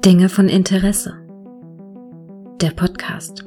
Dinge von Interesse. Der Podcast.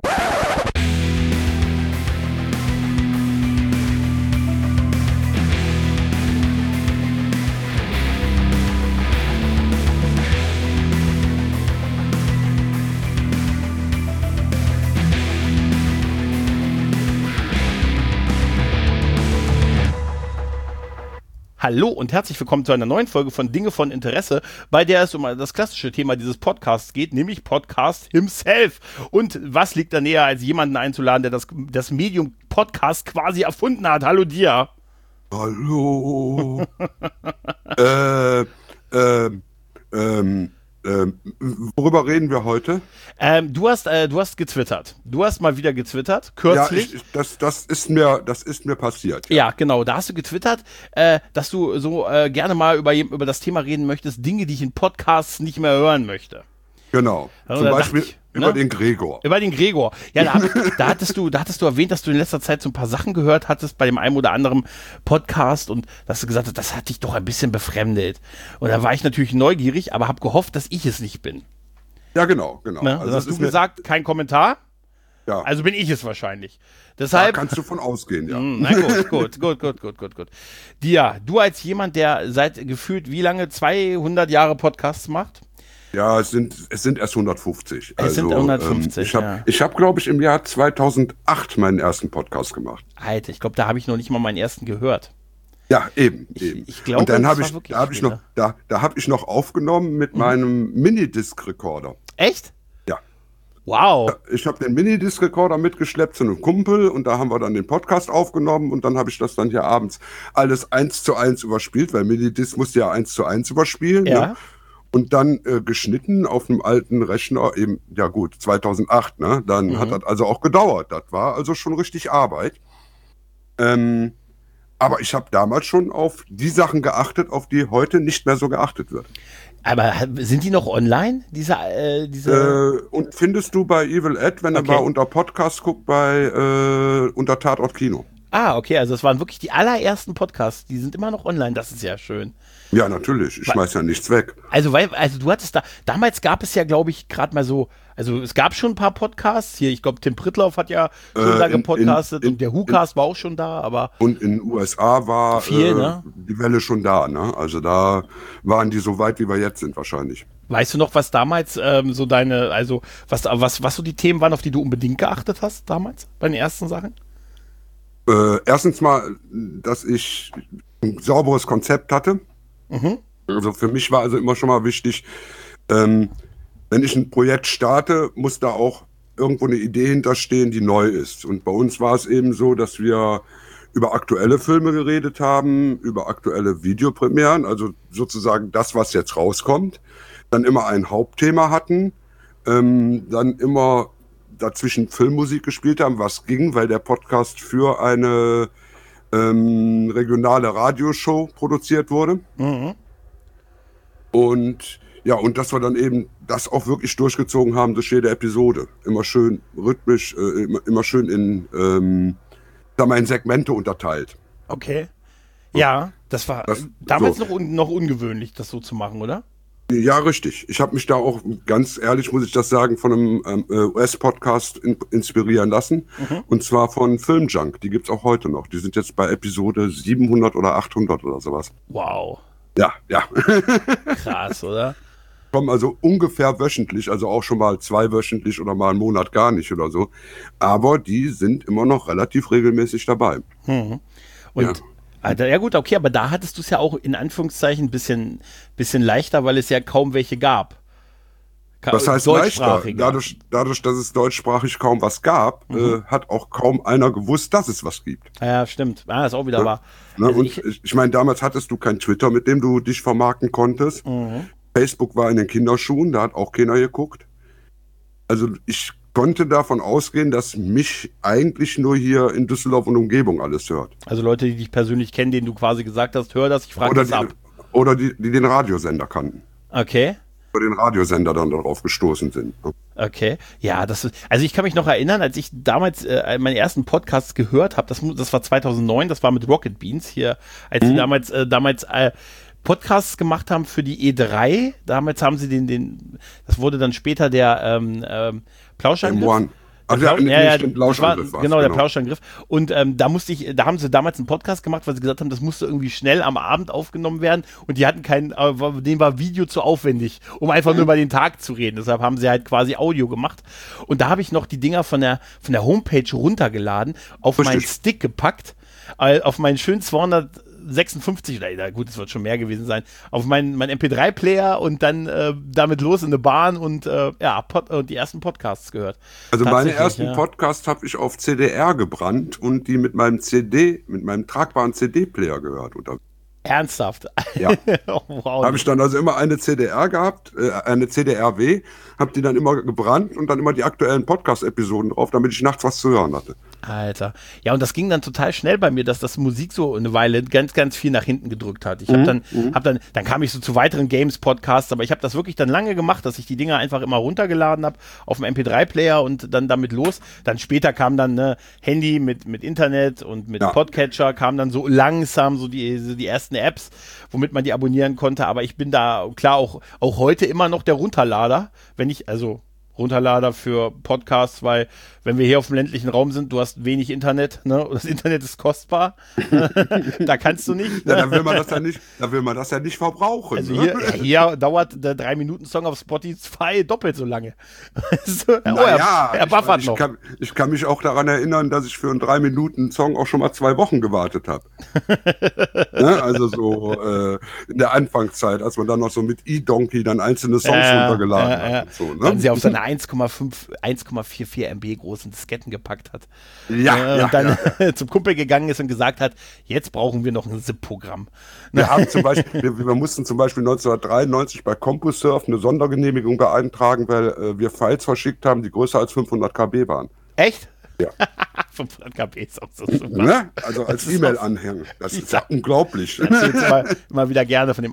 Hallo und herzlich willkommen zu einer neuen Folge von Dinge von Interesse, bei der es um das klassische Thema dieses Podcasts geht, nämlich Podcast himself. Und was liegt da näher, als jemanden einzuladen, der das Medium Podcast quasi erfunden hat? Hallo dir. Hallo. Worüber reden wir heute? Du hast getwittert. Du hast mal wieder getwittert, kürzlich. Ja, das ist mir passiert. Ja, genau. Da hast du getwittert, dass du so gerne mal über das Thema reden möchtest, Dinge, die ich in Podcasts nicht mehr hören möchte. Genau. Also, zum Beispiel über den Gregor. Über den Gregor. Ja, da hattest du erwähnt, dass du in letzter Zeit so ein paar Sachen gehört hattest bei dem einen oder anderen Podcast und dass du gesagt hast, das hat dich doch ein bisschen befremdet. Und da war ich natürlich neugierig, aber habe gehofft, dass ich es nicht bin. Ja, genau. Ne? Also hast du gesagt, kein Kommentar? Ja. Also bin ich es wahrscheinlich. Deshalb da kannst du von ausgehen, ja. Na gut. Dia, du als jemand, der seit gefühlt wie lange 200 Jahre Podcasts macht? Ja, es sind erst 150. Es sind 150, Ich habe, glaube ich, im Jahr 2008 meinen ersten Podcast gemacht. Alter, ich glaube, da habe ich noch nicht mal meinen ersten gehört. Ja, eben. Ich glaube, und dann da habe ich noch aufgenommen mit meinem Minidisc-Rekorder. Echt? Ja. Wow. Ich habe den Minidisc-Rekorder mitgeschleppt zu einem Kumpel und da haben wir dann den Podcast aufgenommen und dann habe ich das dann hier abends alles 1:1 überspielt, weil Minidisc musste ja 1:1 überspielen. Ja. Ne? Und dann geschnitten auf einem alten Rechner, eben, ja gut, 2008, ne? Dann hat das also auch gedauert. Das war also schon richtig Arbeit. Aber ich habe damals schon auf die Sachen geachtet, auf die heute nicht mehr so geachtet wird. Aber sind die noch online, diese? Und findest du bei Evil Ed, wenn du mal unter Podcast guckst, unter Tatort Kino. Ah, okay, also es waren wirklich die allerersten Podcasts, die sind immer noch online, das ist ja schön. Ja, natürlich, ich schmeiß ja nichts weg. Also du hattest damals gab es ja, glaube ich, gerade mal so, also es gab schon ein paar Podcasts, hier, ich glaube, Tim Prittlauf hat ja schon da gepodcastet und der WhoCast war auch schon da, aber... Und in den USA war die Welle schon da, ne? Also da waren die so weit, wie wir jetzt sind wahrscheinlich. Weißt du noch, was damals so was so die Themen waren, auf die du unbedingt geachtet hast damals, bei den ersten Sachen? Erstens mal, dass ich ein sauberes Konzept hatte. Also für mich war also immer schon mal wichtig, wenn ich ein Projekt starte, muss da auch irgendwo eine Idee hinterstehen, die neu ist. Und bei uns war es eben so, dass wir über aktuelle Filme geredet haben, über aktuelle Videopremieren, also sozusagen das, was jetzt rauskommt. Dann immer ein Hauptthema hatten, dann immer dazwischen Filmmusik gespielt haben, was ging, weil der Podcast für eine regionale Radioshow produziert wurde. Und ja, und dass wir dann eben das auch wirklich durchgezogen haben durch jede Episode. Immer schön rhythmisch, immer schön in Segmente unterteilt. Okay. Ja, das war damals noch ungewöhnlich, das so zu machen, oder? Ja, richtig. Ich habe mich da auch, ganz ehrlich muss ich das sagen, von einem US-Podcast inspirieren lassen. Und zwar von Filmjunk. Die gibt's auch heute noch. Die sind jetzt bei Episode 700 oder 800 oder sowas. Wow. Ja. Krass, oder? Kommen also ungefähr wöchentlich, also auch schon mal 2-wöchentlich oder mal einen Monat gar nicht oder so. Aber die sind immer noch relativ regelmäßig dabei. Und ja gut, okay, aber da hattest du es ja auch in Anführungszeichen ein bisschen leichter, weil es ja kaum welche gab. Was heißt leichter? Dadurch, dass es deutschsprachig kaum was gab, hat auch kaum einer gewusst, dass es was gibt. Ja, stimmt. Ist auch wieder wahr. Ne? Also und ich meine, damals hattest du kein Twitter, mit dem du dich vermarkten konntest. Facebook war in den Kinderschuhen, da hat auch keiner geguckt. Also ich konnte davon ausgehen, dass mich eigentlich nur hier in Düsseldorf und Umgebung alles hört. Also Leute, die dich persönlich kennen, denen du quasi gesagt hast, hör das, ich frage das ab. Oder die den Radiosender kannten. Okay. Oder den Radiosender dann darauf gestoßen sind. Okay, ja, also ich kann mich noch erinnern, als ich damals meinen ersten Podcast gehört habe, das war 2009, das war mit Rocket Beans hier, als sie damals Podcasts gemacht haben für die E3. Damals haben sie das wurde dann später der Plauschangriff. Also der Plauschangriff. Und da haben sie damals einen Podcast gemacht, weil sie gesagt haben, das musste irgendwie schnell am Abend aufgenommen werden und die hatten denen war Video zu aufwendig, um einfach nur über den Tag zu reden. Deshalb haben sie halt quasi Audio gemacht. Und da habe ich noch die Dinger von der Homepage runtergeladen, auf meinen Stick gepackt, auf meinen schönen 256, oder gut, es wird schon mehr gewesen sein, auf meinen MP3-Player und dann damit los in eine Bahn und die ersten Podcasts gehört. Also meine ersten Podcasts habe ich auf CDR gebrannt und die mit meinem tragbaren CD-Player gehört. Ernsthaft? Ja. Oh, wow. Habe ich dann also immer eine CDR gehabt, eine CDR-W, habe die dann immer gebrannt und dann immer die aktuellen Podcast-Episoden drauf, damit ich nachts was zu hören hatte. Alter. Ja, und das ging dann total schnell bei mir, dass das Musik so eine Weile ganz, ganz viel nach hinten gedrückt hat. Ich dann kam ich so zu weiteren Games-Podcasts, aber ich habe das wirklich dann lange gemacht, dass ich die Dinger einfach immer runtergeladen habe auf dem MP3-Player und dann damit los. Dann später kam dann Handy mit Internet und mit Podcatcher, kam dann so langsam so die ersten Apps, womit man die abonnieren konnte, aber ich bin da klar auch heute immer noch der Runterlader, Runterlader für Podcasts, weil wenn wir hier auf dem ländlichen Raum sind, du hast wenig Internet, ne? Das Internet ist kostbar. Da kannst du nicht. Ja, da will man das ja nicht verbrauchen. Also hier dauert der 3-Minuten-Song auf Spotify doppelt so lange. Er buffert noch. Ich kann mich auch daran erinnern, dass ich für einen 3-Minuten-Song auch schon mal 2 Wochen gewartet habe. Ne? Also so in der Anfangszeit, als man dann noch so mit E-Donkey dann einzelne Songs runtergeladen hat. Und so, ne? Dann sie auf seine 1,44 MB großen Disketten gepackt hat. Und dann zum Kumpel gegangen ist und gesagt hat, jetzt brauchen wir noch ein ZIP-Programm. Wir mussten zum Beispiel 1993 bei CompuServe eine Sondergenehmigung beantragen, weil wir Files verschickt haben, die größer als 500 KB waren. Echt? Ja. 500 KB ist auch so super. Ne? Also als E-Mail-Anhang. Das ist ja unglaublich. Ich erzähle immer wieder gerne von den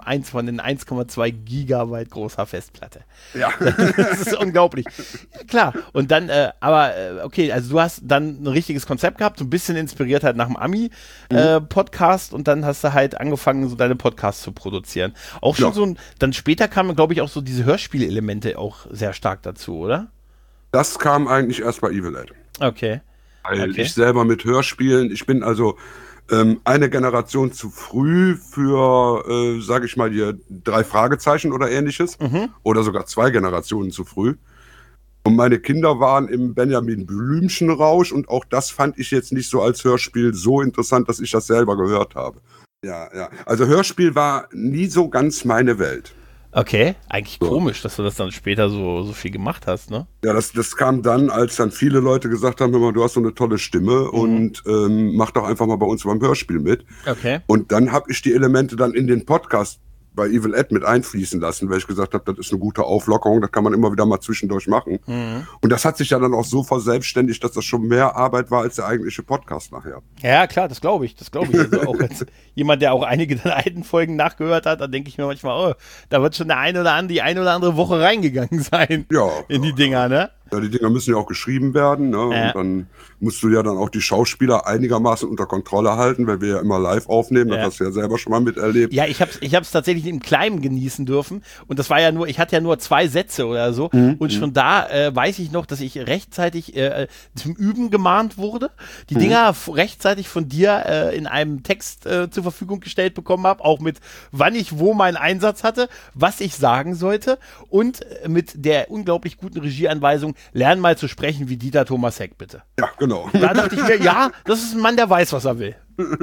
1,2 Gigabyte großer Festplatte. Ja. Das ist unglaublich. Ja, klar. Und dann, okay, also du hast dann ein richtiges Konzept gehabt, so ein bisschen inspiriert halt nach dem Ami-Podcast und dann hast du halt angefangen, so deine Podcasts zu produzieren. Auch schon dann später kamen, glaube ich, auch so diese Hörspielelemente auch sehr stark dazu, oder? Das kam eigentlich erst bei Evil Ed. Okay. Weil ich selber mit Hörspielen, ich bin also eine Generation zu früh für, sage ich mal, die 3 Fragezeichen oder ähnliches. Oder sogar 2 Generationen zu früh. Und meine Kinder waren im Benjamin Blümchen-Rausch und auch das fand ich jetzt nicht so als Hörspiel so interessant, dass ich das selber gehört habe. Ja. Also Hörspiel war nie so ganz meine Welt. Okay, eigentlich komisch, dass du das dann später so viel gemacht hast, ne? Ja, das kam dann, als dann viele Leute gesagt haben, hör mal, du hast so eine tolle Stimme und mach doch einfach mal bei uns beim Hörspiel mit. Okay. Und dann habe ich die Elemente dann in den Podcast bei Evil Ed mit einfließen lassen, weil ich gesagt habe, das ist eine gute Auflockerung, das kann man immer wieder mal zwischendurch machen. Und das hat sich ja dann auch so verselbstständigt, dass das schon mehr Arbeit war als der eigentliche Podcast nachher. Ja, klar, das glaube ich. Also auch als jemand, der auch einige der alten Folgen nachgehört hat, da denke ich mir manchmal, da wird schon die eine oder andere Woche reingegangen sein in die Dinger, ne? Ja, die Dinger müssen ja auch geschrieben werden, ne? Und dann musst du ja dann auch die Schauspieler einigermaßen unter Kontrolle halten, weil wir ja immer live aufnehmen, das hast du ja selber schon mal miterlebt. Ja, ich hab's tatsächlich im Kleinen genießen dürfen und das war ich hatte ja nur 2 Sätze oder so und schon da weiß ich noch, dass ich rechtzeitig zum Üben gemahnt wurde, die Dinger rechtzeitig von dir in einem Text zur Verfügung gestellt bekommen habe, auch mit wann ich wo meinen Einsatz hatte, was ich sagen sollte und mit der unglaublich guten Regieanweisung, lern mal zu sprechen wie Dieter Thomas Heck, bitte. Ja, genau. Da dachte ich mir, das ist ein Mann, der weiß, was er will.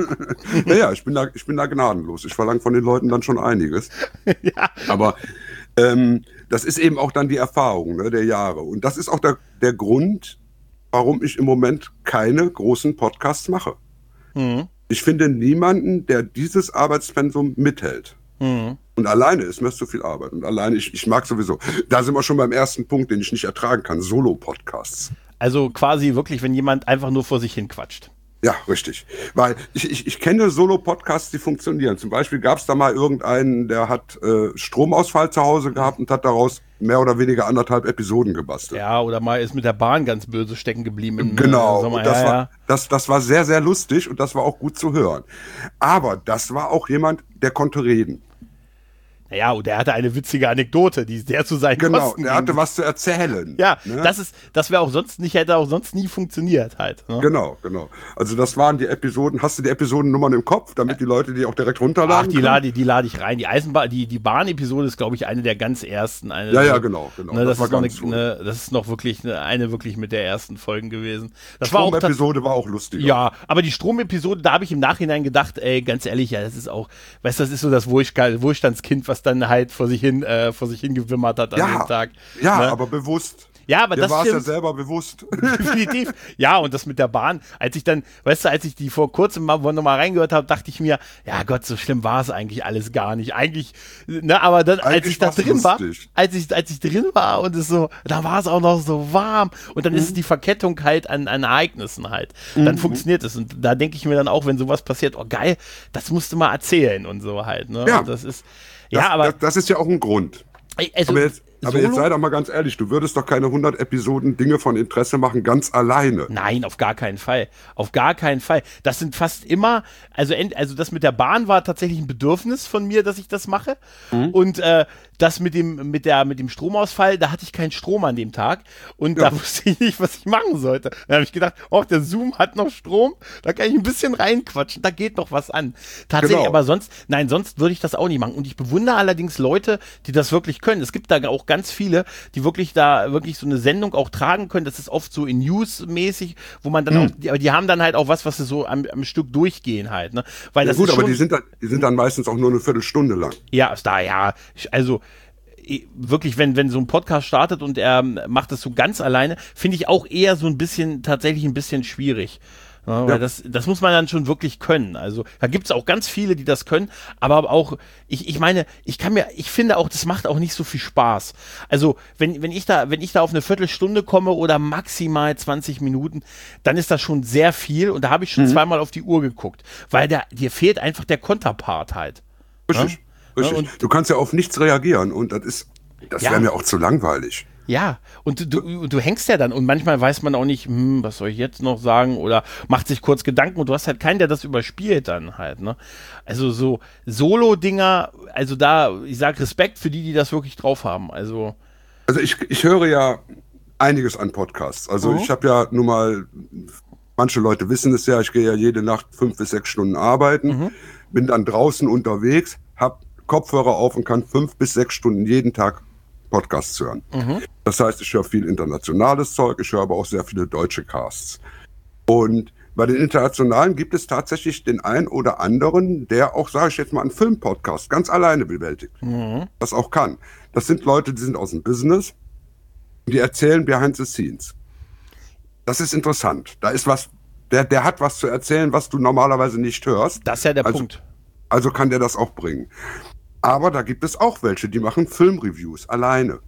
Ja, ich bin da gnadenlos. Ich verlange von den Leuten dann schon einiges. Ja. Aber das ist eben auch dann die Erfahrung, ne, der Jahre. Und das ist auch der Grund, warum ich im Moment keine großen Podcasts mache. Ich finde niemanden, der dieses Arbeitspensum mithält. Und alleine ist mir zu viel Arbeit. Und alleine, ich mag sowieso, da sind wir schon beim ersten Punkt, den ich nicht ertragen kann, Solo-Podcasts. Also quasi wirklich, wenn jemand einfach nur vor sich hin quatscht. Ja, richtig. Weil ich kenne Solo-Podcasts, die funktionieren. Zum Beispiel gab es da mal irgendeinen, der hat Stromausfall zu Hause gehabt und hat daraus mehr oder weniger 1,5 Episoden gebastelt. Ja, oder mal ist mit der Bahn ganz böse stecken geblieben. Genau, und das war sehr, sehr lustig und das war auch gut zu hören. Aber das war auch jemand, der konnte reden. Naja, und er hatte eine witzige Anekdote, die sehr zu seinen Kosten der hatte was zu erzählen. Ja, ne? Das wäre auch sonst nicht, hätte auch sonst nie funktioniert halt. Ne? Genau. Also das waren die Episoden. Hast du die Episodennummern im Kopf, damit die Leute die auch direkt runterladen können? Die lade ich rein. Die Bahn-Episode ist, glaube ich, eine der ganz ersten. Genau. Ne, das ist noch wirklich eine wirklich mit der ersten Folgen gewesen. Die Strom-Episode war auch lustig. Ja, aber die Strom-Episode, da habe ich im Nachhinein gedacht, ey, ganz ehrlich, ja, das ist auch, weißt du, das ist so das Wohlstandskind, was dann halt vor sich hin gewimmert hat an dem Tag. Ja, ne? Aber bewusst. Ja, aber das war es ja selber bewusst. Definitiv. Ja, und das mit der Bahn, als ich die vor kurzem mal nochmal reingehört habe, dachte ich mir, ja Gott, so schlimm war es eigentlich alles gar nicht. Eigentlich, ne, aber dann, als ich da drin war, als ich drin war und es so, da war es auch noch so warm und dann ist es die Verkettung halt an Ereignissen halt. Dann funktioniert es. Und da denke ich mir dann auch, wenn sowas passiert, oh geil, das musst du mal erzählen und so halt. Ne? Ja, und das ist ja auch ein Grund. Also, aber jetzt sei doch mal ganz ehrlich, du würdest doch keine 100 Episoden Dinge von Interesse machen, ganz alleine. Nein, auf gar keinen Fall. Auf gar keinen Fall. Das sind fast immer, also das mit der Bahn war tatsächlich ein Bedürfnis von mir, dass ich das mache. Und das mit dem Stromausfall, da hatte ich keinen Strom an dem Tag und da wusste ich nicht, was ich machen sollte. Dann habe ich gedacht, der Zoom hat noch Strom, da kann ich ein bisschen reinquatschen, da geht noch was an. Tatsächlich, aber sonst würde ich das auch nicht machen. Und ich bewundere allerdings Leute, die das wirklich können. Es gibt da auch ganz viele, die wirklich so eine Sendung auch tragen können. Das ist oft so in News-mäßig, wo man dann auch, die haben dann halt auch was sie so am Stück durchgehen halt. Ne? Weil ja, das gut, ist aber die sind dann meistens auch nur eine Viertelstunde lang. Ja, also wirklich, wenn so ein Podcast startet und er macht das so ganz alleine, finde ich auch eher so tatsächlich ein bisschen schwierig. Ja, weil das muss man dann schon wirklich können. Also da gibt es auch ganz viele, die das können, aber auch, ich meine, ich finde auch, das macht auch nicht so viel Spaß. Also wenn ich da auf eine Viertelstunde komme oder maximal 20 Minuten, dann ist das schon sehr viel und da habe ich schon zweimal auf die Uhr geguckt, weil dir fehlt einfach der Konterpart halt. Richtig. Ja, und du kannst ja auf nichts reagieren und das wäre mir auch zu langweilig. Ja, und du hängst ja dann und manchmal weiß man auch nicht, was soll ich jetzt noch sagen oder macht sich kurz Gedanken und du hast halt keinen, der das überspielt dann halt, ne? Also so Solo-Dinger, also ich sag Respekt für die das wirklich drauf haben, also ich höre ja einiges an Podcasts, also ich habe ja nun mal, manche Leute wissen es ja, ich gehe ja jede Nacht 5 bis 6 Stunden arbeiten, bin dann draußen unterwegs, hab Kopfhörer auf und kann 5 bis 6 Stunden jeden Tag Podcasts hören. Das heißt, ich höre viel internationales Zeug, ich höre aber auch sehr viele deutsche Casts. Und bei den internationalen gibt es tatsächlich den einen oder anderen, der auch, sage ich jetzt mal, einen Filmpodcast ganz alleine bewältigt. Das auch kann. Das sind Leute, die sind aus dem Business, die erzählen behind the scenes. Das ist interessant. Da ist was, der hat was zu erzählen, was du normalerweise nicht hörst. Das ist ja der Punkt. Also kann der das auch bringen. Aber da gibt es auch welche, die machen Filmreviews alleine.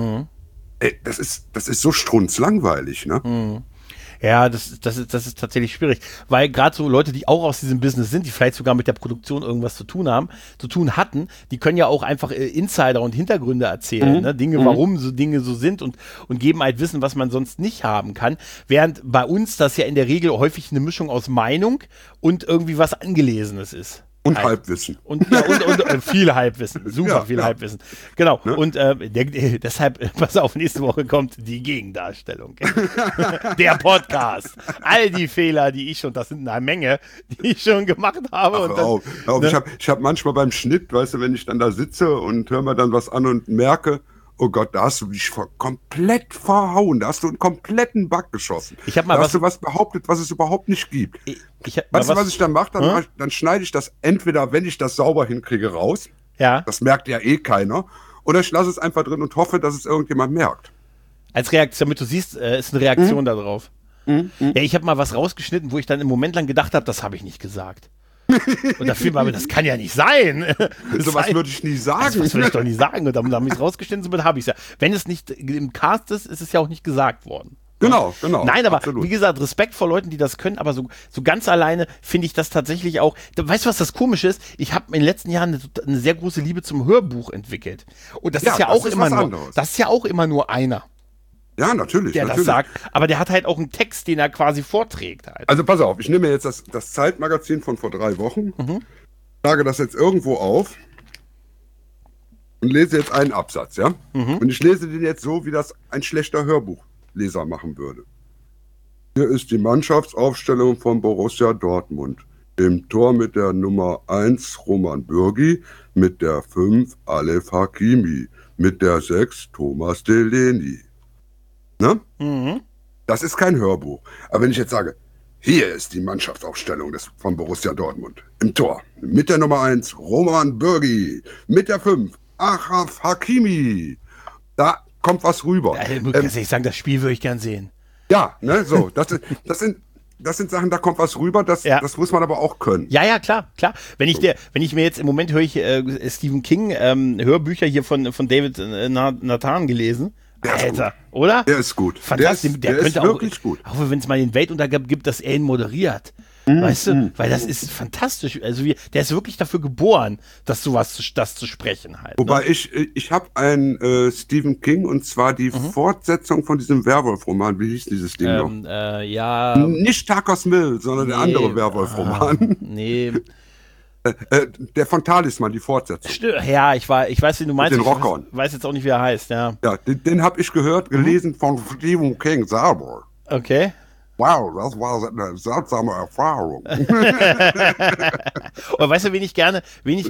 Ey, das ist so strunzlangweilig, ne? Ja, das ist tatsächlich schwierig, weil gerade so Leute, die auch aus diesem Business sind, die vielleicht sogar mit der Produktion irgendwas zu tun hatten, die können ja auch einfach Insider und Hintergründe erzählen, ne? Dinge, warum so Dinge so sind und geben halt Wissen, was man sonst nicht haben kann, während bei uns das ja in der Regel häufig eine Mischung aus Meinung und irgendwie was Angelesenes ist. Und Halbwissen. Und viel Halbwissen. Super viel Halbwissen. Genau. Ne? Und deshalb, pass auf, nächste Woche kommt die Gegendarstellung. Der Podcast. All die Fehler, die ich schon, das sind eine Menge, die ich schon gemacht habe. Ich hab manchmal beim Schnitt, weißt du, wenn ich dann da sitze und höre mir dann was an und merke, oh Gott, da hast du dich komplett verhauen. Da hast du einen kompletten Bug geschossen. Da hast du was behauptet, was es überhaupt nicht gibt. Weißt du, was ich dann mache? Dann schneide ich das entweder, wenn ich das sauber hinkriege, raus. Ja. Das merkt ja eh keiner. Oder ich lasse es einfach drin und hoffe, dass es irgendjemand merkt. Als Reaktion, damit du siehst, ist eine Reaktion darauf. Ja, ich habe mal was rausgeschnitten, wo ich dann einen Moment lang gedacht habe, das habe ich nicht gesagt. Und da fiel mir aber, das kann ja nicht sein. So was würde ich nie sagen. Das würde ich doch nie sagen. Und dann habe ich es rausgeschnitten, somit habe ich es ja. Wenn es nicht im Cast ist, ist es ja auch nicht gesagt worden. Genau. Nein, aber absolut. Wie gesagt, Respekt vor Leuten, die das können, aber so ganz alleine finde ich das tatsächlich auch. Weißt du, was das Komische ist? Ich habe in den letzten Jahren eine sehr große Liebe zum Hörbuch entwickelt. Und das ist ja auch immer nur einer. Ja, natürlich. Der das sagt, aber der hat halt auch einen Text, den er quasi vorträgt. Halt. Also pass auf, ich nehme mir jetzt das Zeitmagazin von vor 3 Wochen, schlage das jetzt irgendwo auf und lese jetzt einen Absatz, ja? Und ich lese den jetzt so, wie das ein schlechter Hörbuchleser machen würde. Hier ist die Mannschaftsaufstellung von Borussia Dortmund. Im Tor mit der Nummer 1 Roman Bürgi, mit der 5 Alef Hakimi, mit der 6 Thomas Delaney. Ne? Das ist kein Hörbuch. Aber wenn ich jetzt sage, hier ist die Mannschaftsaufstellung von Borussia Dortmund. Im Tor mit der Nummer 1 Roman Bürgi, mit der 5 Achraf Hakimi. Da kommt was rüber. Ich sagen, das Spiel würde ich gern sehen. Ja, ne, so. Das sind Sachen, da kommt was rüber, das muss man aber auch können. Ja, klar. Wenn ich mir jetzt im Moment höre ich Stephen King Hörbücher hier von David Nathan gelesen. Alter, oder? Der ist gut. Fantastisch. Der könnte ist wirklich gut. Auch wenn es mal den Weltuntergang gibt, dass er ihn moderiert. Weißt du? Weil das ist fantastisch. Also der ist wirklich dafür geboren, das zu sprechen halt. Wobei ich habe einen Stephen King, und zwar die Fortsetzung von diesem Werwolf-Roman. Wie hieß dieses Ding noch? Nicht Tucker's Mill, sondern der andere Werwolf-Roman. Nee. Der von Talisman, die Fortsetzung. Ja, ich weiß, wie du meinst. Mit den Rockern. Ich weiß jetzt auch nicht, wie er heißt, ja. Ja, den habe ich gelesen von Stephen King selber. Okay. Wow, das war eine seltsame Erfahrung. Aber weißt du, wen ich gerne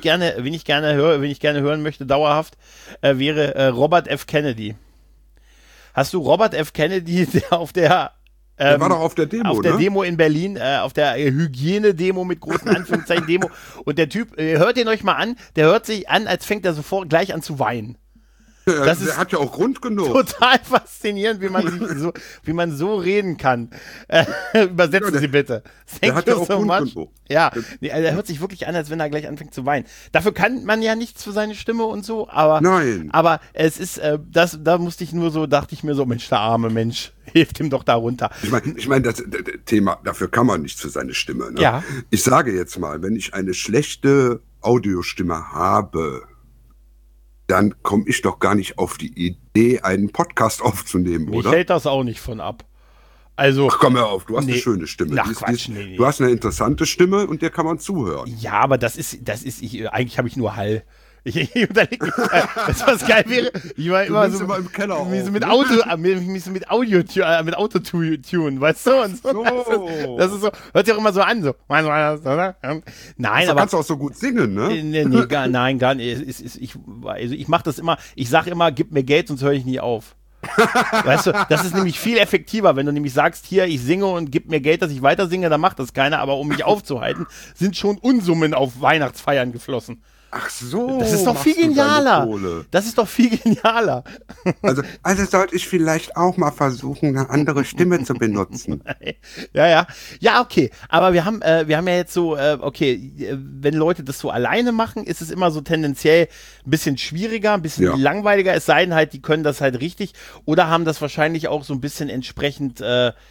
hören möchte, dauerhaft, wäre Robert F. Kennedy. Hast du Robert F. Kennedy, der auf der der war doch auf der Demo, auf der Demo in Berlin, auf der Hygiene-Demo mit großen Anführungszeichen Demo. Und der Typ, hört den euch mal an, der hört sich an, als fängt er sofort gleich an zu weinen. Das der hat ja auch Grund genug. Total faszinierend, wie man so reden kann. Übersetzen Sie bitte. Der hat ja auch Grund genug. Ja, er hört sich wirklich an, als wenn er gleich anfängt zu weinen. Dafür kann man ja nichts für seine Stimme und so, aber nein. Aber es ist, dachte ich mir so, Mensch, der arme Mensch, hilft ihm doch da runter. Ich meine, das Thema, dafür kann man nichts für seine Stimme. Ne? Ja. Ich sage jetzt mal, wenn ich eine schlechte Audiostimme habe, dann komme ich doch gar nicht auf die Idee, einen Podcast aufzunehmen, oder? Mich hält das auch nicht von ab. Also, ach, komm hör auf, du hast eine schöne Stimme. Ach, Quatsch, nee. Du hast eine interessante Stimme und dir kann man zuhören. Ja, aber eigentlich habe ich nur Hall. Ich überlege mich, was geil wäre. Ich war immer so im Keller mit Autotune, weißt du? Und so. Das ist so, hört sich auch immer so an, so. Nein, aber kannst du auch so gut singen, ne? Nee, gar nicht. Ich mache das immer, ich sage immer, gib mir Geld, sonst höre ich nie auf. Weißt du, das ist nämlich viel effektiver, wenn du nämlich sagst, hier, ich singe und gib mir Geld, dass ich weiter singe, dann macht das keiner, aber um mich aufzuhalten, sind schon Unsummen auf Weihnachtsfeiern geflossen. Ach so. Das ist doch viel genialer. Das ist doch viel genialer. Also sollte ich vielleicht auch mal versuchen, eine andere Stimme zu benutzen. Ja, okay. Aber wir haben ja jetzt so, wenn Leute das so alleine machen, ist es immer so tendenziell ein bisschen schwieriger, ein bisschen langweiliger. Es sei denn halt, die können das halt richtig oder haben das wahrscheinlich auch so ein bisschen entsprechend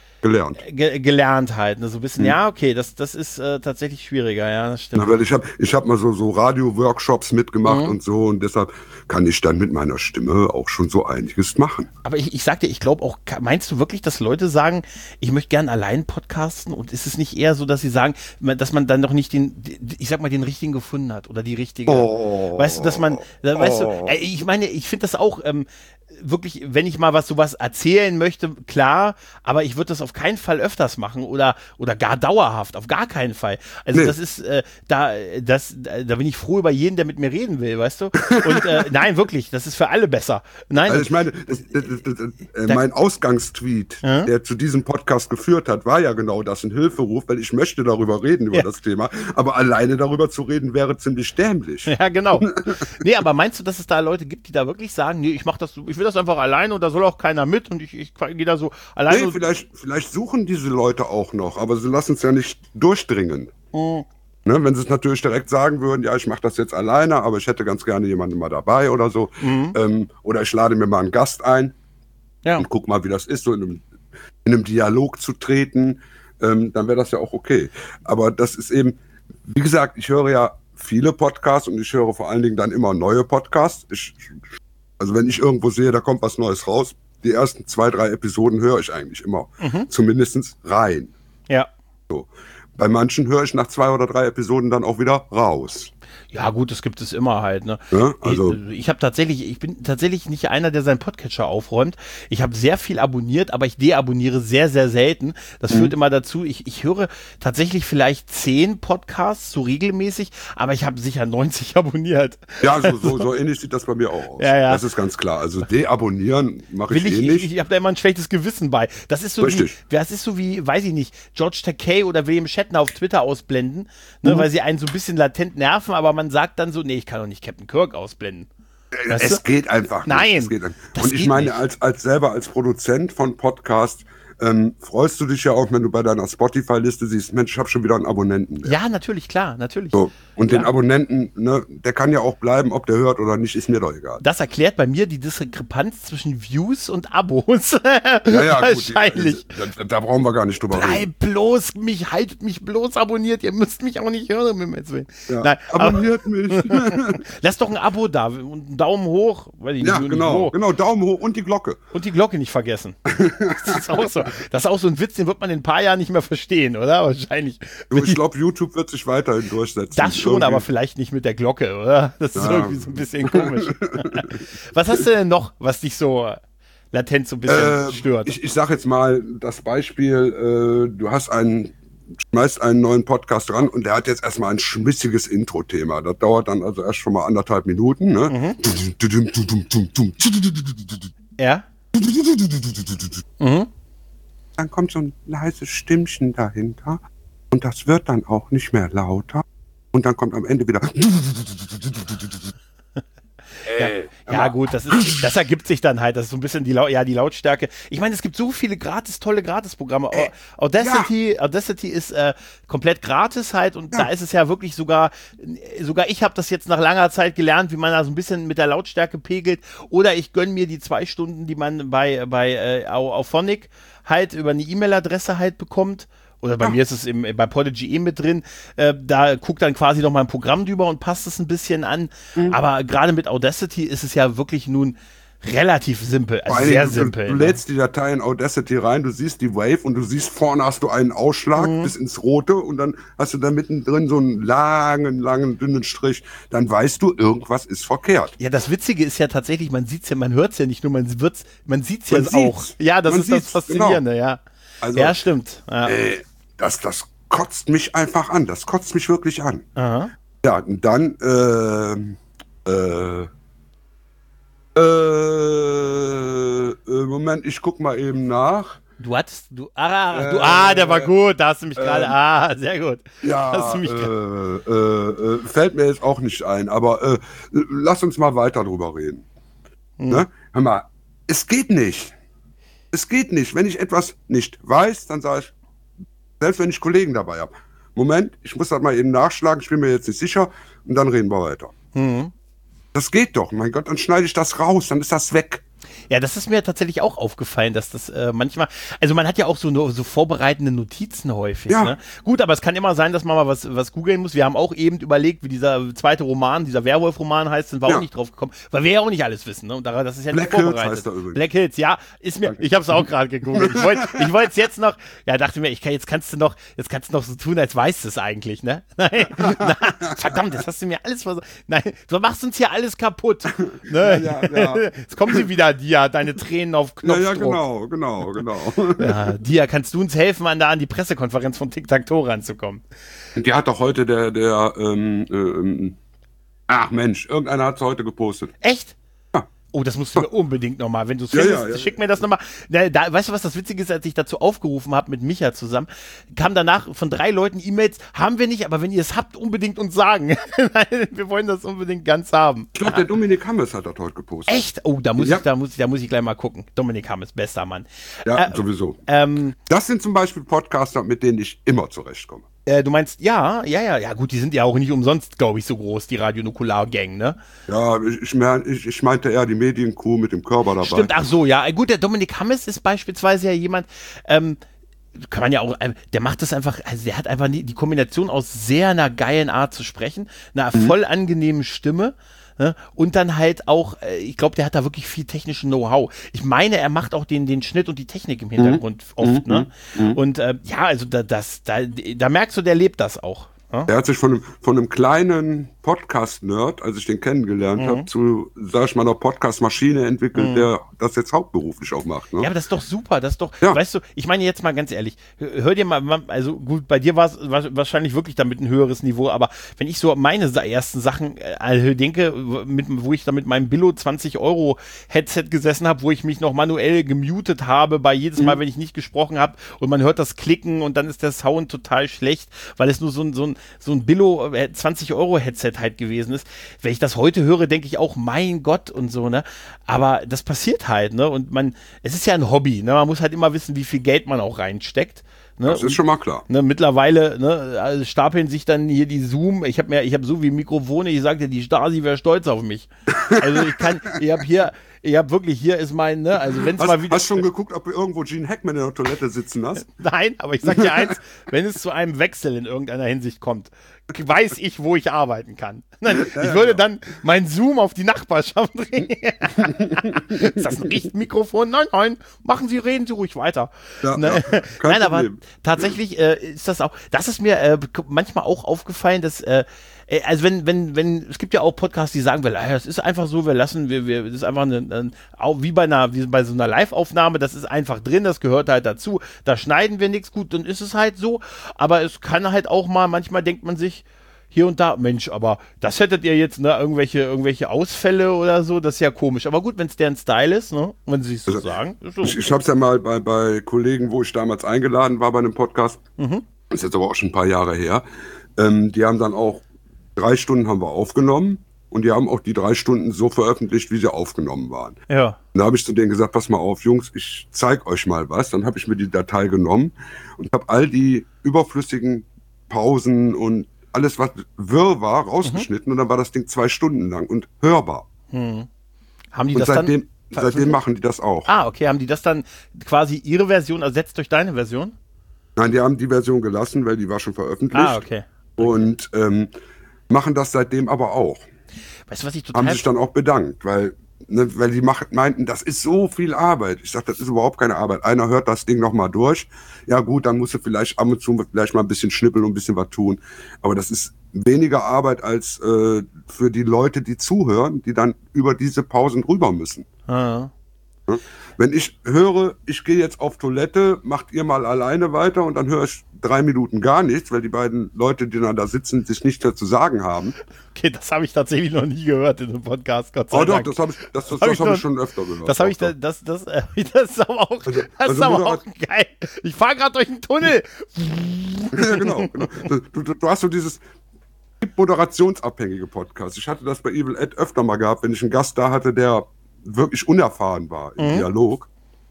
gelernt halt, ne? So ein bisschen, das ist tatsächlich schwieriger, ja, das stimmt. Na, weil ich hab mal so Radio-Workshops mitgemacht und so, und deshalb kann ich dann mit meiner Stimme auch schon so einiges machen. Aber ich sag dir, ich glaube auch, meinst du wirklich, dass Leute sagen, ich möchte gern allein podcasten, und ist es nicht eher so, dass sie sagen, dass man dann noch nicht den richtigen gefunden hat oder die richtige, weißt du, dass man, weißt du, ich meine, ich finde das auch, wirklich, wenn ich mal sowas erzählen möchte, klar, aber ich würde das auf keinen Fall öfters machen oder gar dauerhaft, auf gar keinen Fall. Also das ist, da bin ich froh über jeden, der mit mir reden will, weißt du? Und nein, wirklich, das ist für alle besser. Nein. Also ich meine, mein Ausgangstweet, der zu diesem Podcast geführt hat, war ja genau das, ein Hilferuf, weil ich möchte darüber reden, über das Thema, aber alleine darüber zu reden, wäre ziemlich dämlich. Ja, genau. Nee, aber meinst du, dass es da Leute gibt, die da wirklich sagen, nee, ich will das einfach alleine und da soll auch keiner mit und ich gehe da so alleine. Nee, vielleicht suchen diese Leute auch noch, aber sie lassen es ja nicht durchdringen. Ne, wenn sie es natürlich direkt sagen würden, ja, ich mache das jetzt alleine, aber ich hätte ganz gerne jemanden mal dabei oder so. Oder ich lade mir mal einen Gast ein und guck mal, wie das ist, so in einem Dialog zu treten, dann wäre das ja auch okay. Aber das ist eben, wie gesagt, ich höre ja viele Podcasts und ich höre vor allen Dingen dann immer neue Podcasts. Also wenn ich irgendwo sehe, da kommt was Neues raus, die ersten 2, 3 Episoden höre ich eigentlich immer zumindest rein. Ja. So. Bei manchen höre ich nach 2 oder 3 Episoden dann auch wieder raus. Ja, gut, das gibt es immer halt, ne? Ja, also Ich bin tatsächlich nicht einer, der seinen Podcatcher aufräumt. Ich habe sehr viel abonniert, aber ich deabonniere sehr, sehr selten. Das führt immer dazu, ich höre tatsächlich vielleicht 10 Podcasts, so regelmäßig, aber ich habe sicher 90 abonniert. ja, so ähnlich sieht das bei mir auch aus. Ja. Das ist ganz klar. Also deabonnieren mache ich nicht. Ich habe da immer ein schlechtes Gewissen bei. Das ist so wie, weiß ich nicht, George Takei oder William Shatner auf Twitter ausblenden, ne, weil sie einen so ein bisschen latent nerven, aber man sagt dann so, nee, ich kann doch nicht Captain Kirk ausblenden. Es geht einfach nicht. Nein. Und ich meine, als Produzent von Podcast, freust du dich ja auch, wenn du bei deiner Spotify-Liste siehst, Mensch, ich habe schon wieder einen Abonnenten mehr. Ja, natürlich, klar, natürlich. So. Und den Abonnenten, ne, der kann ja auch bleiben, ob der hört oder nicht, ist mir doch egal. Das erklärt bei mir die Diskrepanz zwischen Views und Abos. Ja, wahrscheinlich. Gut, da brauchen wir gar nicht drüber reden. Haltet mich bloß abonniert, ihr müsst mich auch nicht hören, wenn wir jetzt will. Ja, Nein, abonniert mich. Lasst doch ein Abo da und einen Daumen hoch. Ja, genau, Daumen hoch und die Glocke. Und die Glocke nicht vergessen. Das ist auch so. Das ist auch so ein Witz, den wird man in ein paar Jahren nicht mehr verstehen, oder? Wahrscheinlich. Ich glaube, YouTube wird sich weiterhin durchsetzen. Das schon, irgendwie. Aber vielleicht nicht mit der Glocke, oder? Das ist irgendwie so ein bisschen komisch. Was hast du denn noch, was dich so latent so ein bisschen stört? Ich sag jetzt mal das Beispiel, du schmeißt einen neuen Podcast ran und der hat jetzt erstmal ein schmissiges Intro-Thema. Das dauert dann also erst schon mal 1,5 Minuten, ne? Ja. Dann kommt so ein leises Stimmchen dahinter und das wird dann auch nicht mehr lauter und dann kommt am Ende wieder Ja, gut, das ergibt sich dann halt. Das ist so ein bisschen die Lautstärke. Ich meine, es gibt so viele tolle Gratisprogramme. Audacity ist komplett gratis halt und da ist es ja wirklich sogar ich habe das jetzt nach langer Zeit gelernt, wie man da so ein bisschen mit der Lautstärke pegelt. Oder ich gönne mir die 2 Stunden, die man bei Auphonic halt über eine E-Mail-Adresse halt bekommt. Oder bei mir ist es bei Podigy mit drin. Da guckt dann quasi noch mal ein Programm drüber und passt es ein bisschen an. Aber gerade mit Audacity ist es ja wirklich nun relativ simpel. Also sehr simpel. Du lädst die Datei in Audacity rein, du siehst die Wave und du siehst vorne hast du einen Ausschlag bis ins Rote und dann hast du da mittendrin so einen langen, dünnen Strich. Dann weißt du, irgendwas ist verkehrt. Ja, das Witzige ist ja tatsächlich, man hört es ja nicht nur, man sieht es ja auch. Ja, das ist das Faszinierende, genau. Ja. Also, ja, stimmt. Ja. Das kotzt mich einfach an. Das kotzt mich wirklich an. Aha. Ja, und dann Moment, ich guck mal eben nach. Der war gut, da hast du mich gerade, sehr gut. Ja, hast du mich fällt mir jetzt auch nicht ein, aber lass uns mal weiter drüber reden. Ne? Hör mal, es geht nicht. Es geht nicht. Wenn ich etwas nicht weiß, dann sage ich, selbst wenn ich Kollegen dabei habe, Moment, ich muss das mal eben nachschlagen, ich bin mir jetzt nicht sicher und dann reden wir weiter. Das geht doch, mein Gott, dann schneide ich das raus, dann ist das weg. Ja, das ist mir tatsächlich auch aufgefallen, dass das manchmal, also man hat ja auch so vorbereitende Notizen häufig. Ja. Ne? Gut, aber es kann immer sein, dass man mal was googeln muss. Wir haben auch eben überlegt, wie dieser zweite Roman, dieser Werwolf-Roman heißt, sind wir auch nicht drauf gekommen, weil wir ja auch nicht alles wissen. Ne? Und das ist ja nicht vorbereitet. Hills heißt er übrigens. Black Hills, ja, ist mir, ich habe es auch gerade gegoogelt. Ich wollte es jetzt noch, dachte mir, jetzt kannst du noch so tun, als weißt du es eigentlich, ne? Nein, verdammt, das hast du mir alles versucht. Nein, du machst uns hier alles kaputt. Ne? Ja. Jetzt kommen sie wieder, deine Tränen auf Knopfdruck. Ja, genau. Ja, Dia, kannst du uns helfen, an die Pressekonferenz von Tic-Tac-Toe ranzukommen? Die hat doch heute ach Mensch, irgendeiner hat es heute gepostet. Echt? Ja. Oh, das musst du mir unbedingt nochmal, wenn du es findest, schick mir das nochmal. Weißt du, was das Witzige ist, als ich dazu aufgerufen habe mit Micha zusammen, kam danach von 3 Leuten E-Mails, haben wir nicht, aber wenn ihr es habt, unbedingt uns sagen. Wir wollen das unbedingt ganz haben. Ich glaube, der Dominik Hammes hat das heute gepostet. Echt? Oh, da muss ich gleich mal gucken. Dominik Hammes, bester Mann. Ja, sowieso. Das sind zum Beispiel Podcaster, mit denen ich immer zurechtkomme. Du meinst, ja, gut, die sind ja auch nicht umsonst, glaube ich, so groß, die Radio-Nukular-Gang, ne? Ja, ich meinte eher die Mediencrew mit dem Körper dabei. Stimmt, ach so, ja. Gut, der Dominik Hammes ist beispielsweise ja jemand, kann man ja auch, der macht das einfach, also der hat einfach die Kombination aus sehr einer geilen Art zu sprechen, einer voll angenehmen Stimme, ne? Und dann halt auch, ich glaube, der hat da wirklich viel technisches Know-how. Ich meine, er macht auch den Schnitt und die Technik im Hintergrund oft, ne? Und also da merkst du, der lebt das auch. Ja? Er hat sich von einem kleinen Podcast-Nerd, als ich den kennengelernt habe, zu, sag ich mal, einer Podcast-Maschine entwickelt, der das jetzt hauptberuflich auch macht. Ne? Ja, aber das ist doch super, das ist doch, weißt du, ich meine jetzt mal ganz ehrlich, hör dir mal, also gut, bei dir war es wahrscheinlich wirklich damit ein höheres Niveau, aber wenn ich so meine ersten Sachen denke, wo ich da mit meinem Billo 20 € Headset gesessen habe, wo ich mich noch manuell gemutet habe, bei jedes Mal, wenn ich nicht gesprochen habe und man hört das Klicken und dann ist der Sound total schlecht, weil es nur so ein Billo 20 € Headset halt gewesen ist. Wenn ich das heute höre, denke ich auch, mein Gott und so, ne? Aber das passiert halt, ne? Und es ist ja ein Hobby, ne? Man muss halt immer wissen, wie viel Geld man auch reinsteckt. Ne? Das ist schon mal klar. Ne, mittlerweile also stapeln sich dann hier die Zoom. Ich habe so wie Mikrofone, ich sagte, die Stasi wäre stolz auf mich. Also ich habe wirklich, hier ist mein, ne, also wenn es mal wieder... Hast du schon geguckt, ob du irgendwo Gene Hackman in der Toilette sitzen hast? Nein, aber ich sag dir eins, wenn es zu einem Wechsel in irgendeiner Hinsicht kommt, weiß ich, wo ich arbeiten kann. Ich würde dann mein Zoom auf die Nachbarschaft drehen. Ist das ein Richtmikrofon? Nein, reden Sie ruhig weiter. Ja, ne? ja, Nein, aber tatsächlich ist das ist mir manchmal auch aufgefallen, dass also wenn es gibt ja auch Podcasts, die sagen, es ist einfach so, das ist einfach wie bei so einer Live-Aufnahme, das ist einfach drin, das gehört halt dazu, da schneiden wir nichts, gut, dann ist es halt so, aber es kann halt auch mal, manchmal denkt man sich, hier und da, Mensch, aber das hättet ihr jetzt, ne, irgendwelche Ausfälle oder so, das ist ja komisch. Aber gut, wenn es deren Style ist, ne, wenn sie es so sagen. Ist so. Ich habe es ja mal bei Kollegen, wo ich damals eingeladen war bei einem Podcast, ist jetzt aber auch schon ein paar Jahre her, die haben dann auch 3 Stunden haben wir aufgenommen und die haben auch die 3 Stunden so veröffentlicht, wie sie aufgenommen waren. Ja. Und da habe ich zu denen gesagt, pass mal auf, Jungs, ich zeig euch mal was. Dann habe ich mir die Datei genommen und habe all die überflüssigen Pausen und alles, was wirr war, rausgeschnitten und dann war das Ding 2 Stunden lang und hörbar. Haben die und das seitdem machen die das auch. Ah, okay, haben die das dann quasi ihre Version ersetzt durch deine Version? Nein, die haben die Version gelassen, weil die war schon veröffentlicht. Ah, okay. Und machen das seitdem aber auch. Weißt du, was ich total... Haben sich dann auch bedankt, weil die meinten, das ist so viel Arbeit. Ich sag, das ist überhaupt keine Arbeit. Einer hört das Ding nochmal durch. Ja gut, dann musst du vielleicht ab und zu vielleicht mal ein bisschen schnippeln und ein bisschen was tun. Aber das ist weniger Arbeit als für die Leute, die zuhören, die dann über diese Pausen drüber müssen. Ah. Ja? Wenn ich höre, ich gehe jetzt auf Toilette, macht ihr mal alleine weiter und dann höre ich 3 Minuten gar nichts, weil die beiden Leute, die dann da sitzen, sich nichts dazu sagen haben. Okay, das habe ich tatsächlich noch nie gehört in einem Podcast, Gott sei Dank. Doch, das hab ich schon öfter gehört. Das ist aber auch, auch geil. Ich fahre gerade durch einen Tunnel. Ja, genau. Du hast so dieses moderationsabhängige Podcast. Ich hatte das bei Evil Ed öfter mal gehabt, wenn ich einen Gast da hatte, der wirklich unerfahren war im Dialog.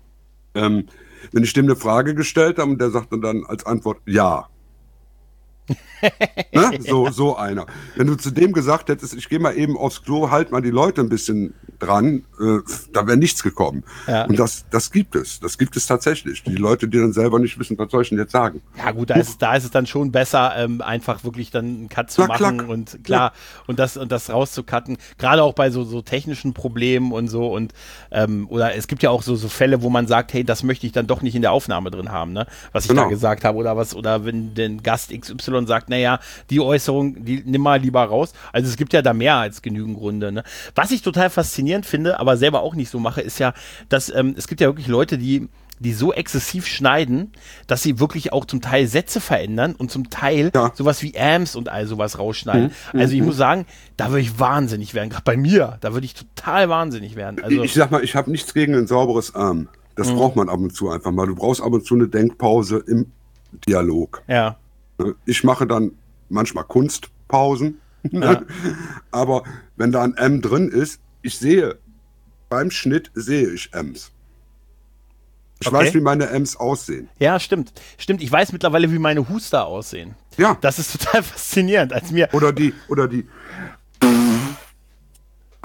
Wenn ich dem eine Frage gestellt habe und der sagte dann als Antwort ja. Ne? So einer. Wenn du zu dem gesagt hättest, ich gehe mal eben aufs Klo, halt mal die Leute ein bisschen dran, da wäre nichts gekommen. Ja. Und das gibt es. Das gibt es tatsächlich. Die Leute, die dann selber nicht wissen, was soll ich denn jetzt sagen? Ja gut, da ist es dann schon besser, einfach wirklich dann einen Cut zu machen und klar, und das rauszucutten. Gerade auch bei so technischen Problemen und so und oder es gibt ja auch so Fälle, wo man sagt, hey, das möchte ich dann doch nicht in der Aufnahme drin haben, ne? Was ich da gesagt habe oder wenn der Gast XY sagt, naja, die Äußerung, die nimm mal lieber raus. Also es gibt ja da mehr als genügend Gründe. Ne? Was ich total faszinierend finde, aber selber auch nicht so mache, ist ja, dass es gibt ja wirklich Leute, die so exzessiv schneiden, dass sie wirklich auch zum Teil Sätze verändern und zum Teil sowas wie Amps und all sowas rausschneiden. Also ich muss sagen, da würde ich wahnsinnig werden. Gerade bei mir, da würde ich total wahnsinnig werden. Also ich sag mal, ich habe nichts gegen ein sauberes Arm. Das braucht man ab und zu einfach mal. Du brauchst ab und zu eine Denkpause im Dialog. Ja. Ich mache dann manchmal Kunstpausen, aber wenn da ein M drin ist, beim Schnitt sehe ich M's. Ich weiß, wie meine M's aussehen. Ja, stimmt. Ich weiß mittlerweile, wie meine Huster aussehen. Ja. Das ist total faszinierend. Oder die.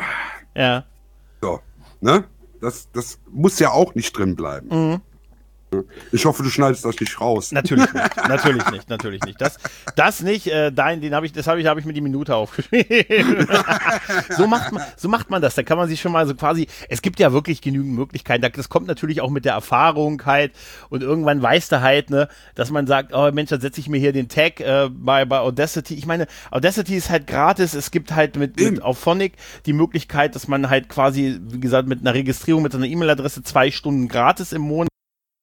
Ja. So, ne? Das muss ja auch nicht drin bleiben. Ich hoffe, du schneidest das nicht raus. Natürlich nicht. Das nicht. Das habe ich mir die Minute aufgeschrieben. So macht man das. Da kann man sich schon mal so quasi. Es gibt ja wirklich genügend Möglichkeiten. Das kommt natürlich auch mit der Erfahrung halt. Und irgendwann weißt du halt, ne, dass man sagt, oh Mensch, dann setze ich mir hier den Tag bei Audacity. Ich meine, Audacity ist halt gratis. Es gibt halt mit Auphonic die Möglichkeit, dass man halt quasi, wie gesagt, mit einer Registrierung, mit einer E-Mail-Adresse 2 Stunden gratis im Monat.